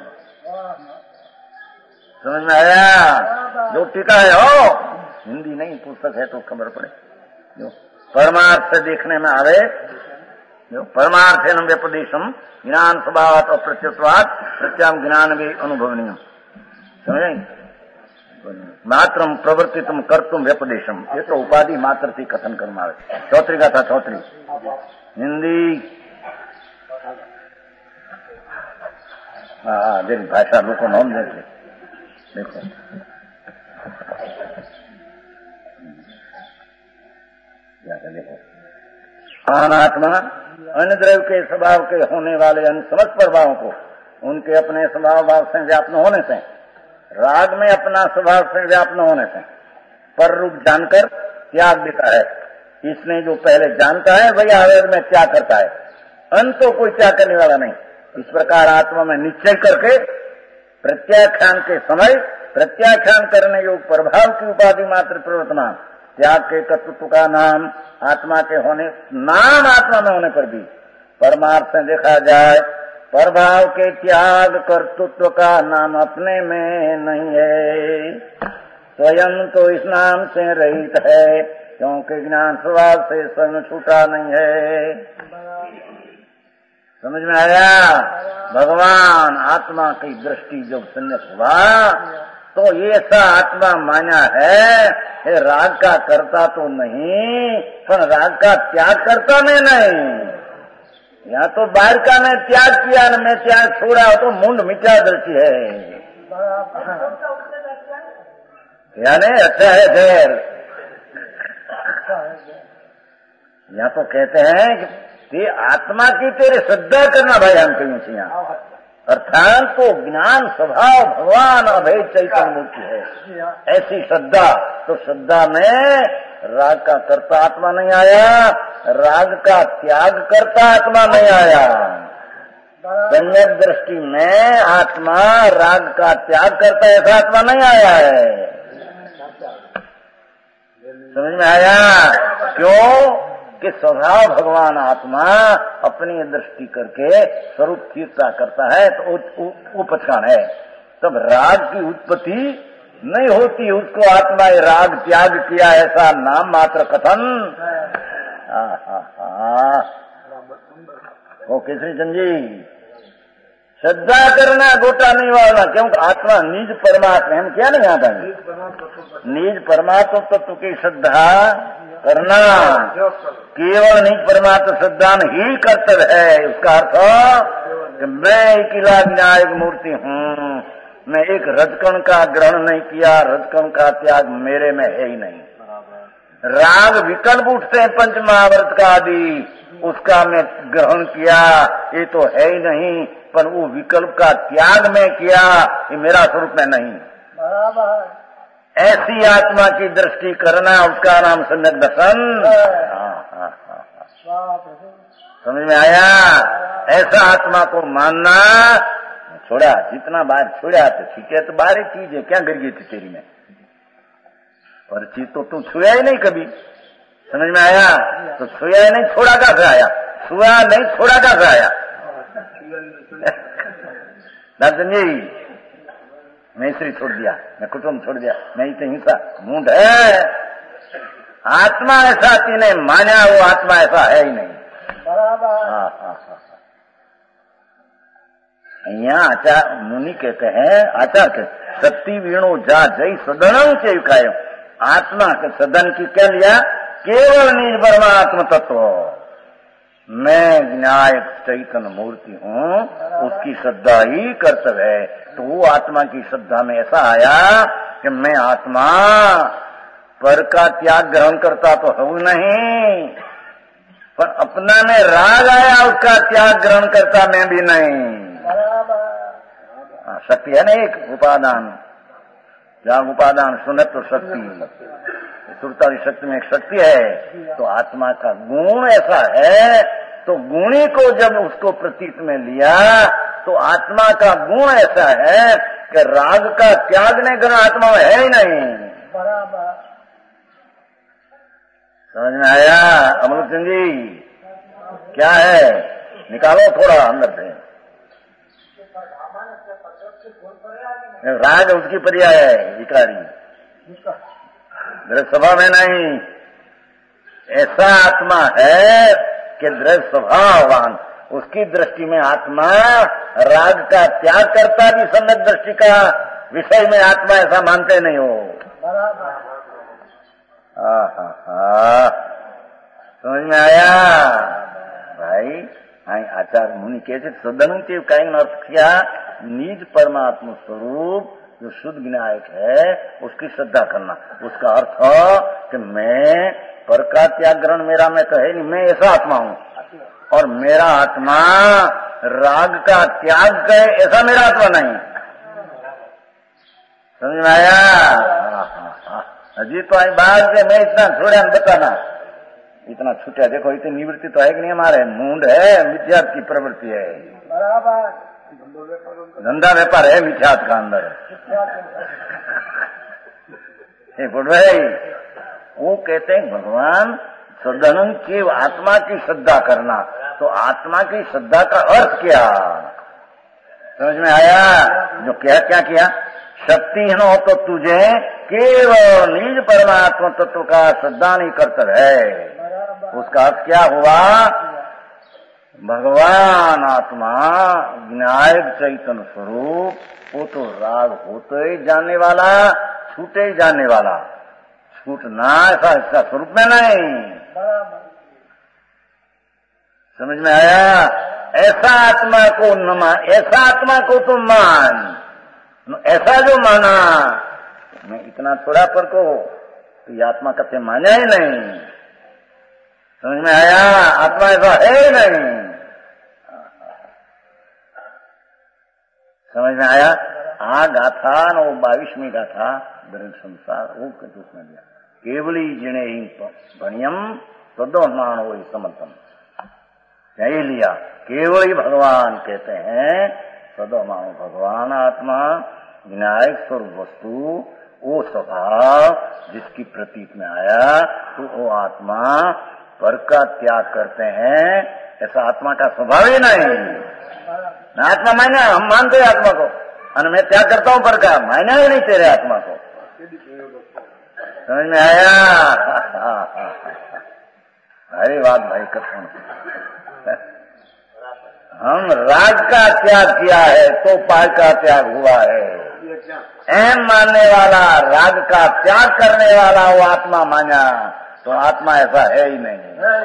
समझ में आया? जो टीका है हो हिंदी नहीं पुस्तक है तो खबर पड़े। जो परमार्थ से देखने में आवे, जो परमार्थ है व्यपदेशम ज्ञान स्वभाव और प्रत्यत्वात् प्रत्याम ज्ञान भी अनुभवनीय। समझे? मात्रम प्रवर्तितम कर्तुम व्यपदेशम, ये तो उपाधि मात्र थी कथन करना आवे। चौथरी गाथा चौथरी हिंदी हाँ जेरी भाषा लोग नाम देते देखो देखो अनात्मा अन्य द्रव्य के स्वभाव के होने वाले अन्य समस्त प्रभावों को उनके अपने स्वभाव भाव से व्याप्त होने से, राग में अपना स्वभाव से व्याप्त होने से पर रूप जानकर त्याग देता है। इसने जो पहले जानता है वही आवेग में त्याग करता है, अंत तो कोई त्याग करने वाला नहीं। इस प्रकार आत्मा में निश्चय करके प्रत्याख्यान के समय प्रत्याख्यान करने योग प्रभाव की उपाधि मात्र प्रवर्तमान त्याग के कर्तृत्व का नाम आत्मा के होने नाम आत्मा में होने पर भी परमार्थ से देखा जाए प्रभाव के त्याग कर्तृत्व का नाम अपने में नहीं है। स्वयं तो इस नाम से रहित है, क्योंकि ज्ञान स्वभाव से स्वयं छूटा नहीं है। समझ में आया? भगवान आत्मा की दृष्टि जब सम्यक हुआ तो ऐसा आत्मा माना है, ये राग का करता तो नहीं पर राग का त्याग करता मैं नहीं। या तो बाहर का मैं त्याग किया न मैं त्याग छोड़ा तो मुंड मिटा दृष्टि है। यानी अच्छा है फिर यहाँ तो कहते हैं कि आत्मा की तेरे श्रद्धा करना भाई हम कहीं से यहाँ अर्थात तो ज्ञान स्वभाव भगवान अभय चैतन्य मूर्ति है। ऐसी श्रद्धा तो श्रद्धा में राग का करता आत्मा नहीं आया, राग का त्याग करता आत्मा नहीं आया। सम्यक दृष्टि में आत्मा राग का त्याग करता ऐसा आत्मा नहीं आया है। समझ में आया? क्यों कि स्वभाव भगवान आत्मा अपनी दृष्टि करके स्वरूप तीर्था करता है तो वो पहचान है। तब राग की उत्पत्ति नहीं होती, उसको आत्मा राग त्याग किया ऐसा नाम मात्र कथन। ओ केसरी चंद जी, श्रद्धा करना गोटा नहीं वाला, क्योंकि आत्मा निज परमात्मा हम क्या नहीं आता निज परमात्मा तत्व की श्रद्धा करना केवल निज परमात्मा श्रद्धा ही कर्तव्य है। उसका अर्थ कि मैं अकेला विनायक मूर्ति हूँ, मैं एक रजकण का ग्रहण नहीं किया, रजकण का त्याग मेरे में है ही नहीं। राग विकल्प उठते हैं पंच महावर्त का आदि, उसका मैं ग्रहण किया ये तो है ही नहीं, पर वो विकल्प का त्याग मैं किया ये मेरा स्वरूप में नहीं। ऐसी आत्मा की दृष्टि करना उसका नाम सम्यक दर्शन। समझ में आया? ऐसा आत्मा को मानना छोड़ा, जितना बार छोड़ा तो ठीक है, तो बारह चीज है क्या गिर गई थी तेरी में, पर चीज तो तू छुआ ही नहीं कभी। समझ में आया? तो छुआ ही नहीं, छोड़ा का से आया, छुआ नहीं छोड़ा का से आया। दादन जी मैं स्त्री छोड़ दिया, मैं कुटुंब छोड़ दिया, मैं इतनी हिंसा मूड है। आत्मा ऐसा तीने माना, वो आत्मा ऐसा है ही नहीं। यहाँ आचार मुनि कहते हैं, आचार के सत्ती वीणो जा जय सदन से युकायो। आत्मा के सदन की क्या लिया? केवल निज परमात्म तत्व। मैं विनायक चैतन्य मूर्ति हूँ, उसकी श्रद्धा ही कर्तव्य है। तो वो आत्मा की श्रद्धा में ऐसा आया कि मैं आत्मा पर का त्याग ग्रहण करता तो हूँ नहीं, पर अपना में राग आया उसका त्याग ग्रहण करता मैं भी नहीं। शक्ति है ना एक उपादान, जहाँ उपादान सुनत तो शक्ति, सुरताली शक्ति में एक शक्ति है। तो आत्मा का गुण ऐसा है, तो गुणी को जब उसको प्रतीत में लिया तो आत्मा का गुण ऐसा है कि राग का त्याग नहीं करना आत्मा में है ही नहीं। समझ में आया? अमृत सिंह जी क्या है, निकालो थोड़ा अंदर से। राग उसकी पर्याय है विकारी, दृढ़ सभा में नहीं। ऐसा आत्मा है कि दृढ़ स्वभाववान, उसकी दृष्टि में आत्मा राग का त्याग करता भी सम्यक दृष्टि का विषय में आत्मा ऐसा मानते नहीं हो। समझ में आया भाई? आचार्य मुनि कैसे सदन के का अर्थ किया, निज परमात्मा स्वरूप जो शुद्ध विनायक है उसकी श्रद्धा करना। उसका अर्थ कि मैं पर का त्याग ग्रहण मेरा में तो है नहीं, मैं ऐसा आत्मा हूँ और मेरा आत्मा राग का त्याग करे ऐसा मेरा आत्मा नहीं। समझ में आया? अजी तो आई बात से मैं इतना छोड़ा बताना, इतना छूटा देखो, इतनी निवृत्ति तो है कि नहीं, हमारे मूड है, मिथ्यात्व की प्रवृत्ति है, धंधा व्यापार है मिथ्यात्व का अंदर। भाई वो कहते हैं भगवान सदन की आत्मा की श्रद्धा करना, तो आत्मा की श्रद्धा का अर्थ क्या? समझ में आया? जो क्या क्या किया, शक्तिहीन हो तो तुझे केवल निज परमात्मा तत्व का श्रद्धा नहीं कर्तव्य है। उसका अर्थ क्या हुआ? भगवान आत्मा विनायक चैतन्य स्वरूप, वो तो राग होते ही जाने वाला, छूटे ही जाने वाला, छूटना ऐसा इसका स्वरूप में नहीं। समझ में आया? ऐसा आत्मा को न मान, ऐसा आत्मा को तो मान, ऐसा जो माना मैं इतना थोड़ा पर को तो ये आत्मा कभी माना ही नहीं। समझ में आया? आत्मा ऐसा है ही नहीं। समझ में आया? आ गाथा न वो बाईसवीं गाथा दरिद्र संसार वो रूप में दिया, केवली जिणे ही भणियम तदोमान हो समर्थन, यही लिया। केवल ही भगवान कहते हैं, सदोमान भगवान आत्मा विनायक स्वरूप वस्तु, वो स्वभाव जिसकी प्रतीक में आया, तो वो आत्मा पर का त्याग करते हैं। ऐसा आत्मा का स्वभाव ही नहीं। आत्मा मायना हम मानते हैं आत्मा को, और मैं त्याग करता हूं पर का, मायना ही नहीं तेरे आत्मा को। समझ में आया? अरे बात भाई कसम, हम राग का त्याग किया है तो पाय का त्याग हुआ है। अहम मानने वाला, राग का त्याग करने वाला वो आत्मा माना, तो आत्मा ऐसा है ही नहीं।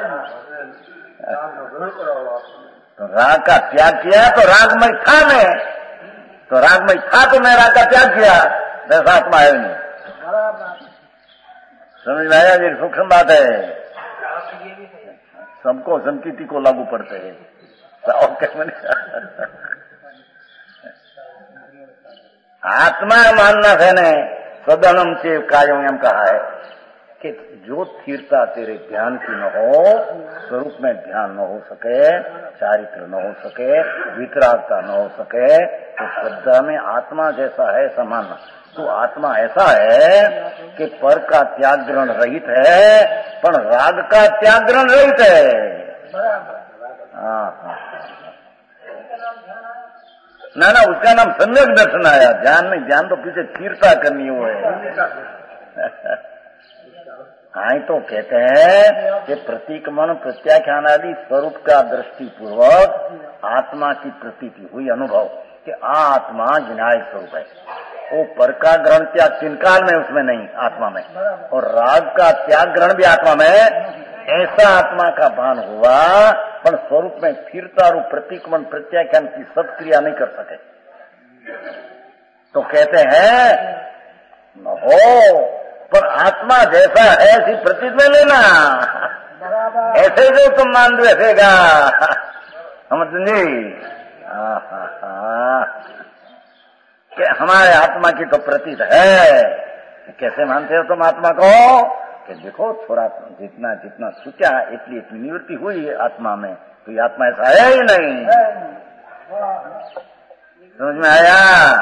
तो राग का त्याग किया तो रागमय था मैं, तो रागमय था तो मैं राग का त्याग किया, वैसा आत्मा है नहीं। समझ में आया? ये सूक्ष्म बात है, सबको संकीर्ति को लागू पड़ते हैं। आत्मा मानना है ने सदनम से कायम एम कहा है कि जो स्थिरता तेरे ध्यान की न हो, स्वरूप में ध्यान न हो सके, चारित्र न हो सके, वितरागता न हो सके, तो श्रद्धा में आत्मा जैसा है समान। तो आत्मा ऐसा है कि पर का त्याग ग्रहण रहित है, पर राग का त्याग ग्रहण रहित है। हाँ हाँ, ना ना, उसका नाम सम्यक दर्शन आया। ध्यान नहीं, ध्यान तो पीछे स्थिरता करनी हुआ है। हाँ तो कहते हैं कि प्रतीक मन प्रत्याख्यान आदि स्वरूप का दृष्टि पूर्वक आत्मा की प्रतीति हुई अनुभव कि आत्मा विनायक स्वरूप है। वो पर का ग्रहण त्याग चिनकाल में उसमें नहीं, आत्मा में, और राग का त्याग ग्रहण भी आत्मा में। ऐसा आत्मा का भान हुआ, पर स्वरूप में स्थिरता और प्रतीक मन प्रत्याख्यान की सत्क्रिया नहीं कर सके। तो कहते हैं न हो, पर आत्मा जैसा है ऐसी प्रतीत में लेना, ऐसे जो तुम मान बैठेगा। समझ नहीं? कि हमारे आत्मा की तो प्रतीत है। कैसे मानते हो तुम आत्मा को? कि देखो थोड़ा जितना जितना सोचा इतनी इतनी निवृत्ति हुई है आत्मा में, तो ये आत्मा ऐसा है ही नहीं। समझ में आया?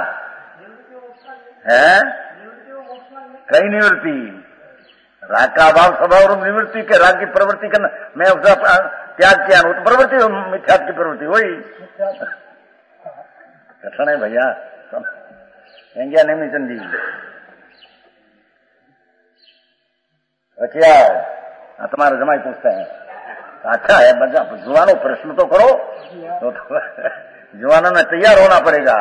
है कई निवृत्ति, राग का अभाव स्वभाव रूप निवृत्ति के राग की प्रवृत्ति करना, मैं उसका त्याग किया, वो तो प्रवृत्ति मिथ्या की प्रवृत्ति हुई। कठिन है भैया, क्या नहीं चंदी क्या तुम्हारे जमाई पूछते हैं, अच्छा है बच्चा, जुआनों प्रश्न तो करो, तो, तो जुआनों में तैयार होना पड़ेगा।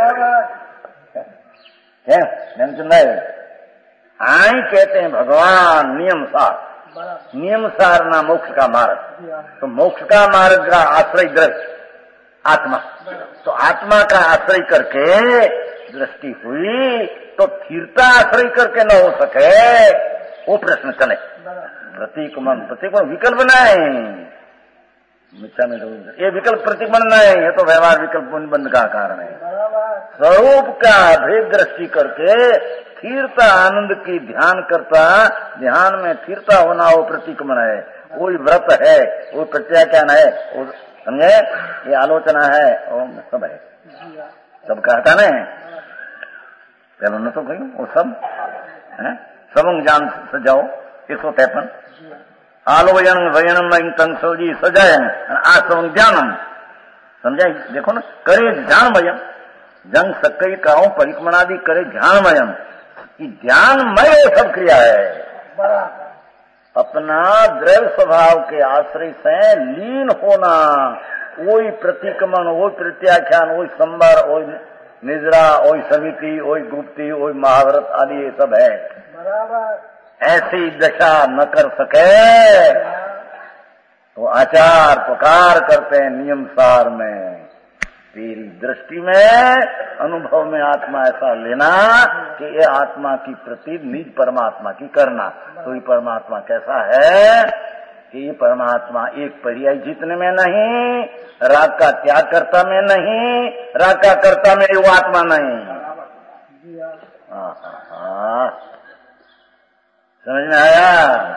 क्या चंदा आई कहते हैं भगवान नियम सार, नियम सार ना मोक्ष का मार्ग। तो मोक्ष का मार्ग का आश्रय दृष्टि आत्मा, तो आत्मा का आश्रय करके दृष्टि हुई, तो स्थिरता आश्रय करके न हो सके, वो प्रश्न चले। प्रतीक मन, प्रतीक मन विकल्प नहीं, मिथ्या में ये विकल्प प्रतीक मन नहीं, ये तो व्यवहार विकल्प बंद का कारण है। स्वरूप का भेद दृष्टि करके स्थिरता आनंद की ध्यान करता, ध्यान में स्थिरता होना वो प्रतीक मन है, वही व्रत है, वो प्रत्याख्यान है, वो समझे, ये आलोचना है, वो सब है, सब कहता नहीं पहले न तो कही वो सब है। सबंग जान सजाओ एक सौ तिरपन आलोयन वयनम तंग सौजी सजायन आ सबंग ध्यानम, समझा? देखो ना, करे ध्यानमयम, जंग सकई काओ परिक्रमणादि करे ध्यानमयम, ध्यानमय सब क्रिया है। अपना द्रव्य स्वभाव के आश्रय से लीन होना, वही प्रतिक्रमण, वही प्रत्याख्यान, वही संबर, वही निजरा, वही समिति, वही गुप्ती, वही महाभारत आदि ये सब है। ऐसी दशा न कर सके तो आचार प्रकार करते हैं नियम सार में। तेरी दृष्टि में, अनुभव में आत्मा ऐसा लेना कि ये आत्मा की प्रति निज परमात्मा की करना। तो ये परमात्मा कैसा है कि ये परमात्मा एक पर्याय जीतने में नहीं, राग का त्याग करता में नहीं, राग का कर्ता में वो आत्मा नहीं। हाँ हाँ हाँ, समझ में आया?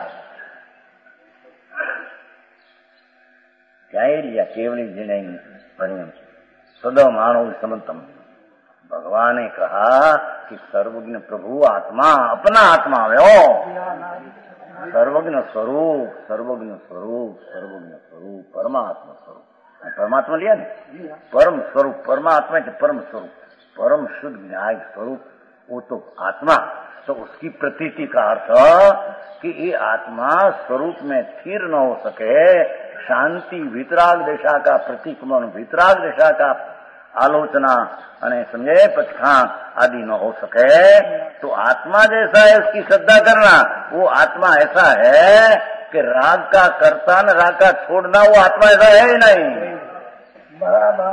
क्या लिया केवल जिनेंगे परिणाम सदा मानव समन्तम। भगवान ने कहा कि सर्वज्ञ प्रभु आत्मा अपना आत्मा व्यो, सर्वज्ञ स्वरूप, सर्वज्ञ स्वरूप, सर्वज्ञ स्वरूप, परमात्मा स्वरूप। परमात्मा लिया ना, परम स्वरूप, परमात्मा के परम स्वरूप, परम शुद्ध न्याय स्वरूप, वो तो आत्मा। तो उसकी प्रतीति का अर्थ कि ये आत्मा स्वरूप में स्थिर न हो सके, शांति वितराग दिशा का प्रतिक्रमण, वितराग दिशा का आलोचना अने समझे पक्षांत आदि न हो सके, तो आत्मा जैसा है उसकी श्रद्धा करना। वो आत्मा ऐसा है कि राग का करता न राग का छोड़ना, वो आत्मा ऐसा है ही नहीं। बराबर।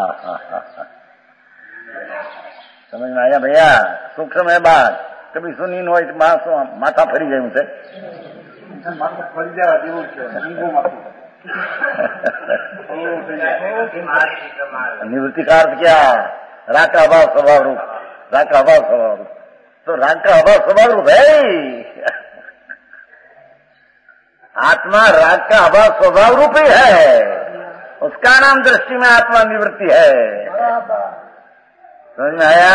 समझ में आया भैया? सूक्ष्म है बात, कभी सुनी न हो माथा फरी जाए मुझसे माथा फरी जाए निवृत्ति का अर्थ क्या? राग का अभाव स्वभाव रूप, राग का अभाव स्वभाव रूप। तो राग का अभाव स्वभाव रूप है, आत्मा राग का अभाव स्वभाव रूप ही है, उसका नाम दृष्टि में आत्मा निवृत्ति है। समझ में आया?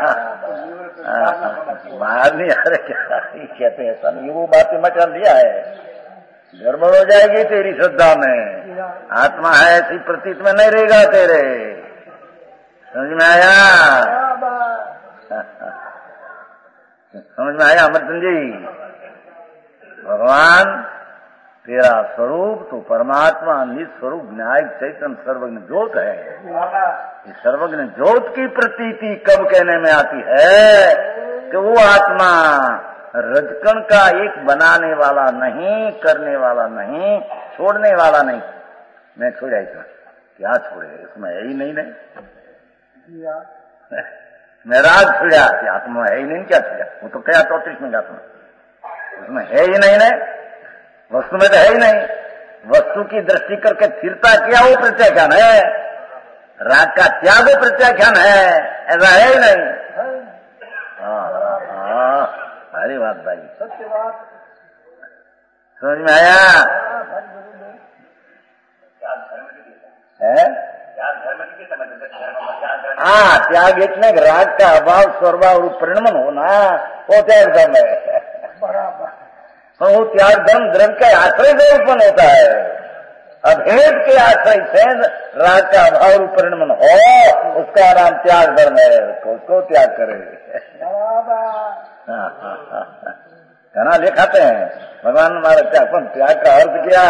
बाद में अरे क्या कहते हैं, सब वो बातें मचा दिया है, गड़बड़ हो जाएगी तेरी श्रद्धा में। आत्मा है ऐसी प्रतीत में नहीं रहेगा तेरे। समझ में आया? समझ में आया अमरचंद जी? भगवान तेरा स्वरूप तो परमात्मा निस्वरूप न्यायिक चैतन्य सर्वज्ञ ज्योत है। इस सर्वज्ञ ज्योत की प्रतीति कब कहने में आती है कि वो आत्मा रजकण का एक बनाने वाला नहीं, करने वाला नहीं, छोड़ने वाला नहीं। मैं छोड़ा इतना क्या छोड़े, इसमें है ही नहीं नहीं मैं राग छुड़ा कि आत्मा है ही नहीं, क्या छुड़ा? वो तो क्या चौतीस में आत्मा उसमें है ही नहीं नहीं, वस्तु में तो है ही नहीं। वस्तु की दृष्टि करके स्थिरता क्या, वो प्रत्याख्यान है। राग का त्याग प्रत्याख्यान है, ऐसा है ही नहीं। हाँ हाँ, अरे बात भाई, सत्य बात समझ में आया? है हाँ, त्याग इतने राग का अभाव स्वभाव रूप परिणमन होना, वो त्याग धर्म है। बराबर। वो त्याग धर्म द्रव्य के आश्रय से उत्पन्न होता है। अभेद के आश्रय से राग का अभाव रूप परिणमन हो, उसका नाम त्याग धर्म है। उसको त्याग करे। कहना लिखाते हैं भगवान हमारा त्याग, पर त्याग का अर्थ क्या?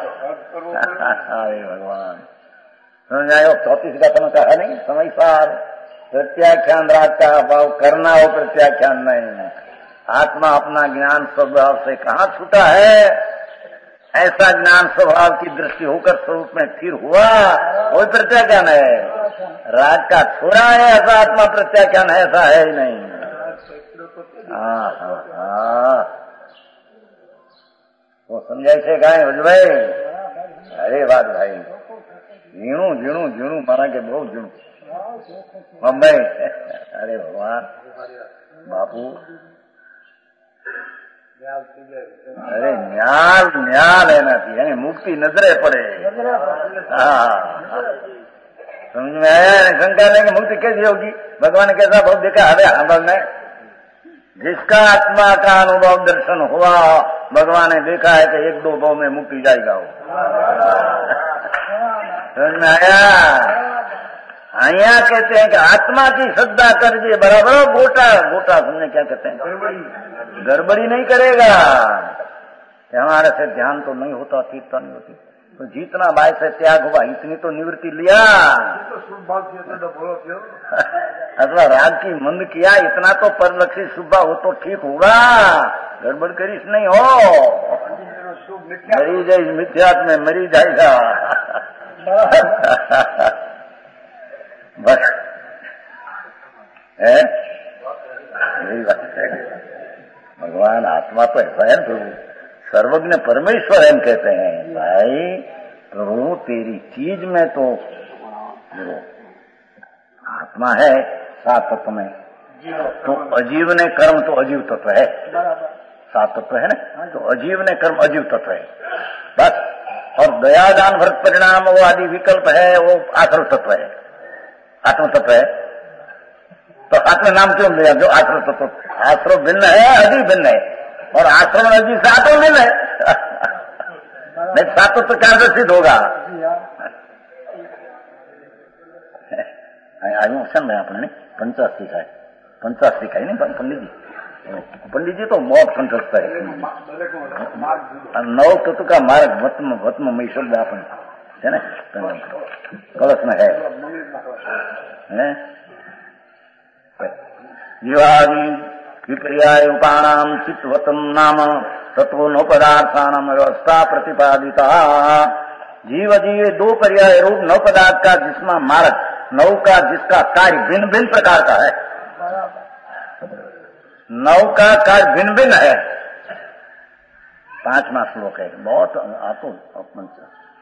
अरे भगवान समझ आए? चौतीस का तुमने कहा नहीं समय सार प्रत्याख्यान, राग का अभाव करना हो प्रत्याख्यान नहीं। आत्मा अपना ज्ञान स्वभाव से कहाँ छूटा है? ऐसा ज्ञान स्वभाव की दृष्टि होकर स्वरूप में स्थिर हुआ, वही प्रत्याख्यान है। राग का छोड़ा है ऐसा आत्मा प्रत्याख्यान है, ऐसा है ही नहीं। हाँ हाँ हाँ, वो समझाई से गाय हो भाई। अरे बात भाई, जीणू जीणू जीणू माना के बहुत जीणू मम्मी। अरे भगवान बापू, अरे न्याल न्याल है ना थी, मुक्ति नजरे पड़े। हाँ समझ में आया? शंका नहीं कि मुक्ति कैसी होगी? भगवान ने कैसा बहुत देखा है हम ने, जिसका आत्मा का अनुभव दर्शन हुआ, भगवान ने देखा है कि एक दो भाव में मुक्ति जाएगा वो। समझ में आया? यहाँ कहते हैं कि आत्मा की श्रद्धा कर दिए बराबर गोटा गोटा समझे क्या कहते हैं? गड़बड़ी नहीं करेगा। हमारे से ध्यान तो नहीं होता, तीर्थता नहीं होती, तो जितना बाय से त्याग हुआ इतनी तो निवृत्ति लिया। अथवा राग की मंद किया इतना तो परलक्षी शुभ हो तो ठीक होगा, गड़बड़ करीस नहीं हो। मरी जाए मिथ्यात में मरी जाएगा। बस है यही बात है। भगवान आत्मा तो ऐसा है प्रभु, सर्वज्ञ परमेश्वर हम कहते हैं। भाई प्रभु तेरी चीज में तो जो आत्मा है सात तत्व में, तो अजीव ने कर्म तो अजीव तत्व है, सात तत्व है ना, तो अजीव ने कर्म अजीव तत्व है बस। और दयादान भरत परिणाम वो आदि विकल्प है, वो आश्रव तत्व है, आत्म तत्व है। तो आत्म नाम क्यों लिया? जो आश्रव तत्व, आश्रव भिन्न है, अजीव भिन्न है, और आश्रम अजीव से आत्म भिन्न है। नहीं सात तत्व क्या सिद्ध होगा? आयु सन है आपने पंचास सीखा है, पंचास सीखा है नहीं पंडित जी, पंडित जी तो बहुत कंठस्थ है। नौ तत्व का मार्ग भत्म भत्म मई शब्द आपने है ना, कलश में है, है? जीवादि विपर्याय उपानाम चित्तवतम नाम तत्वोपदार्थानाम व्यवस्था प्रतिपादिता। जीव जीव दो पर्याय रूप नौ पदार्थ का जिसमें मार्ग, नौ का जिसका कार्य भिन्न भिन्न प्रकार का है, नौ का कार्य भिन्न भिन्न है। पांचवा श्लोक है, बहुत आपको अपन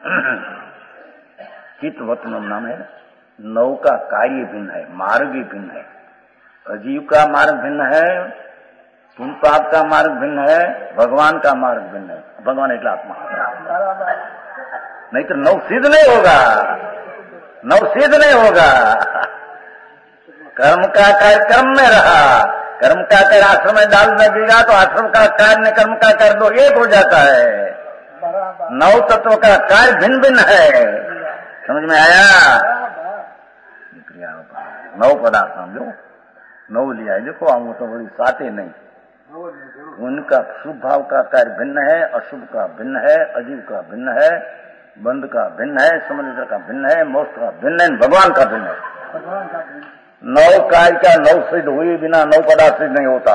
चित्तवतम नाम है। नौ का कार्य भिन्न है, मार्ग भी भिन्न है। अजीव का मार्ग भिन्न है, पुण्यपाप का मार्ग भिन्न है, भगवान का मार्ग भिन्न है। भगवान एक आत्मा, नहीं तो नव सिद्ध नहीं होगा, नव सिद्ध नहीं होगा। कर्म का कार्य कर्म में रहा, कर्म का कार्य आश्रम में डाल लगेगा तो आश्रम का कार्य ने कर्म का कार्य दो एक हो जाता है। नौ तत्व का कार्य भिन्न भिन्न है, समझ में आया? नौ पदार्थ समझो, नौ लिया है, देखो हम तो बड़ी साते नहीं, उनका शुभ भाव का कार्य भिन्न है, अशुभ का भिन्न है, अजीव का भिन्न है, बंध का भिन्न है, समुद्र का भिन्न है, मोक्ष का भिन्न है, भगवान का भिन्न है। नौ कार्य का नौ सिद्ध हुए बिना नौ पदार्थ सिद्ध नहीं होता।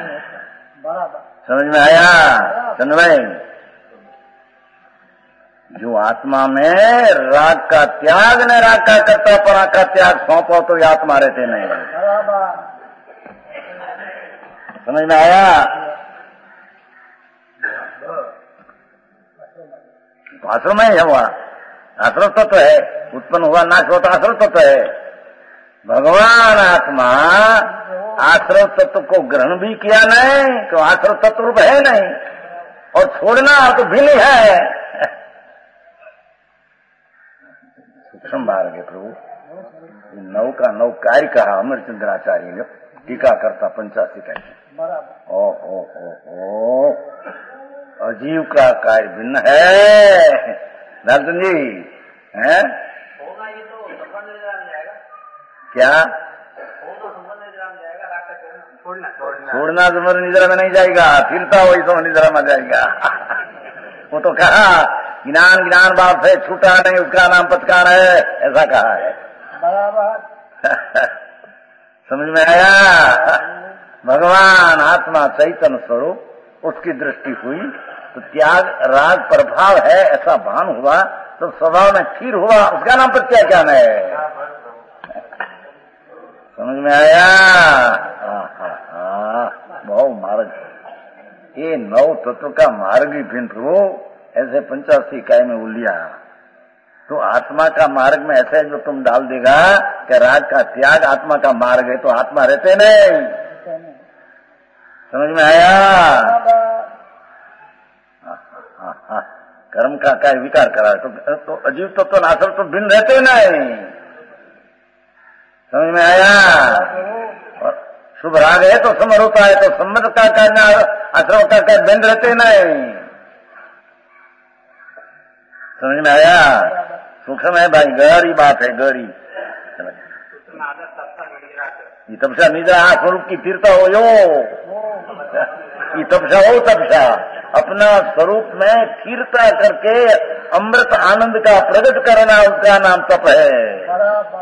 समझ में आया? चंद्रभाई, जो आत्मा में राग का त्याग ने राग का कर्ता परा का त्याग सौंपो तो ये आत्मा रहते नहीं। समझ में आया? आश्रम है हुआ, आश्रम तत्व है, उत्पन्न हुआ नाश होता आश्रम तत्व है। भगवान आत्मा आश्रव तत्व को ग्रहण भी किया नहीं तो आश्रव तत्व रूप है नहीं, और छोड़ना तो भिन्न है। सूक्ष्म मार्ग है प्रभु। नौ का नौ कार्य कहा अमरचंद्राचार्य ने, टीका करता पंचासी कहते। ओ हो हो हो, अजीव का कार्य भिन्न है नर्तन जी, है क्या? छोड़ना तो मर निद्रा में नहीं जाएगा, फिरता वही तो निद्रा में जाएगा। वो तो कहा ज्ञान ज्ञान बाप से छूटा नहीं, उसका नाम पचकार है, ऐसा कहा है। समझ में आया? भगवान आत्मा चैतन्य स्वरूप, उसकी दृष्टि हुई तो त्याग राग प्रभाव है ऐसा भान हुआ, तो स्वभाव में स्थिर हुआ, उसका नाम प्रत्याख्यान है। समझ में आया? बहु मार्ग, ये नौ तत्व का मार्ग ही भिन्न हो, ऐसे पंचासी इकाई में उलिया। तो आत्मा का मार्ग में ऐसे जो तुम डाल देगा कि राग का त्याग आत्मा का मार्ग है, तो आत्मा रहते नहीं। समझ में आया? कर्म का कार्य विकार करा तो, तो अजीव तत्व तो नासर तो भिन्न रहते नहीं। समझ में आया? शुभ राग है तो समर होता है, तो सम्मत का कार्य आश्रम का कार्य भिन्न रहते नहीं। समझ में आया? सूक्ष्म है भाई, गहरी बात है, गहरी। ये तपसा निद्रा स्वरूप की तीर्थ हो यो, ये तपसा हो तपसा अपना स्वरूप में स्थिरता करके अमृत आनंद का प्रकट करना, उसका नाम तप है।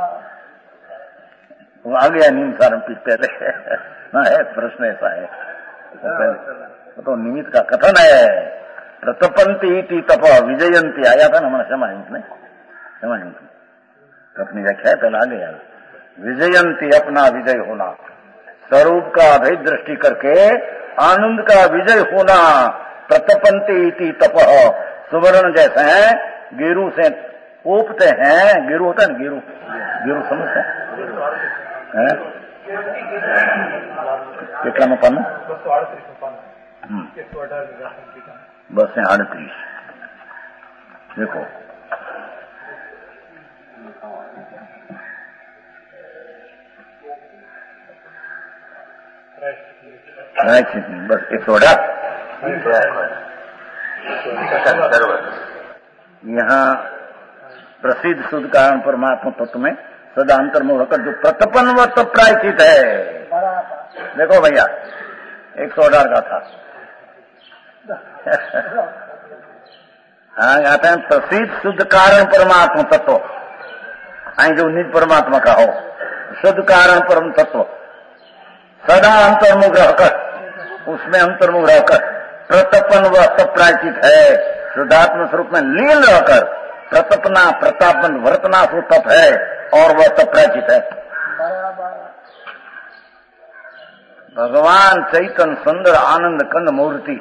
वो आ गया नींद सारम पीठ पहले है, प्रश्न ऐसा है तो निमित्त का कथन है। प्रतपंती इति तप विजयंती आया था ना हमारा क्षमायुक्त में, क्षमायुक्त अपनी व्याख्या है पहले आ गया। विजयंती अपना विजय होना, स्वरूप का अभेद दृष्टि करके आनंद का विजय होना। प्रतपंती इति तप सुवर्ण जैसे हैं, गिरु से ऊपते हैं। गिरु होता है ना, गिरु गिरु समझते हैं कितना में पाना बस है अड़तीस। देखो बस एक सौ अठारह यहाँ प्रसिद्ध शुद्ध कारण परमात्मा तत्व में सदा अंतर्मुख होकर जो प्रतपन व तप प्रायचित है। देखो भैया एक सौ अठारह का था हाँ आते हैं प्रसिद्ध शुद्ध कारण परमात्मा तत्व, आई जो निज परमात्मा का हो शुद्ध कारण परम तत्व सदा अंतर्मुख रहकर, उसमें अंतर्मुख रहकर प्रतपन व तप प्रायचित है। शुद्धात्म स्वरूप में लीन रहकर प्रतपना प्रतापन वर्तना सो तप है और वह तप प्रायचित है। भगवान चैतन्य सुंदर आनंद कंद मूर्ति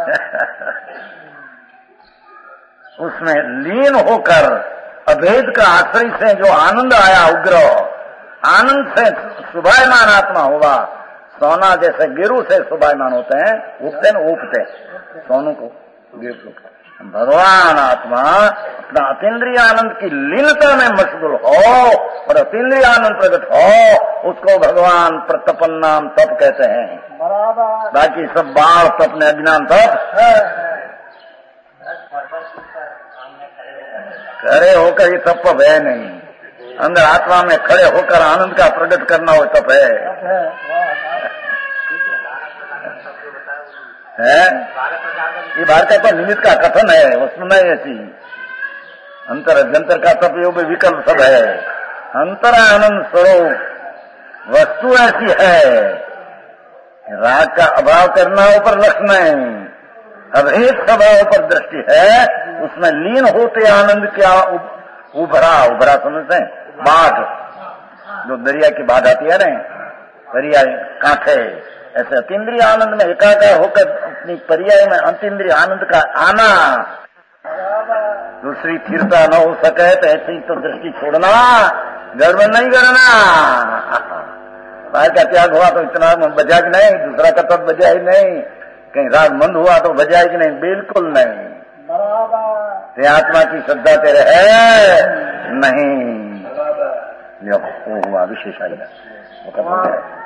उसमें लीन होकर अभेद का आश्रय से जो आनंद आया उग्र आनंद से सुभायमान आत्मा होगा। सोना जैसे गिरु से सुभायमान होते हैं, उठते न ऊपते सोनू को गिरु। भगवान आत्मा अपना अतीन्द्रिय आनंद की लीनता में मशगूल हो और अतीन्द्रिय आनंद प्रकट हो, उसको भगवान प्रतपन नाम तप कहते हैं। बाकी सब बाढ़ तप ने अज्ञान तप खड़े होकर ये तप है नहीं, अंदर आत्मा में खड़े होकर आनंद का प्रकट करना हो तप है, है? ये भारत का तो निमित्त का कथन है, वस्तु नहीं ऐसी। अंतर अभ्यंतर का तप योग विकल्प सब है। अंतर आनंद स्वरूप वस्तु ऐसी है, राग का अभाव करना ऊपर लक्ष्य नहीं, अभेद स्वभाव पर दृष्टि है। उसमें लीन होते आनंद क्या उभरा उभरा समझते हैं, बाढ़ जो दरिया की बाढ़ आती है ना, दरिया कांठे, ऐसे अतीन्द्रिय आनंद में एकाकार होकर अपनी पर्याय में अतीन्द्रिय आनंद का आना, दूसरी स्थिरता न हो सके तो ऐसी तो दृष्टि छोड़ना, गड़बड़ नहीं करना। राग का त्याग हुआ तो इतना बजा कि नहीं, दूसरा का तब बजा ही नहीं, कहीं राग मंद हुआ तो बजा कि नहीं, बिल्कुल नहीं। ते आत्मा की श्रद्धा तेरे है नहीं, वो हुआ विशेष आएगा।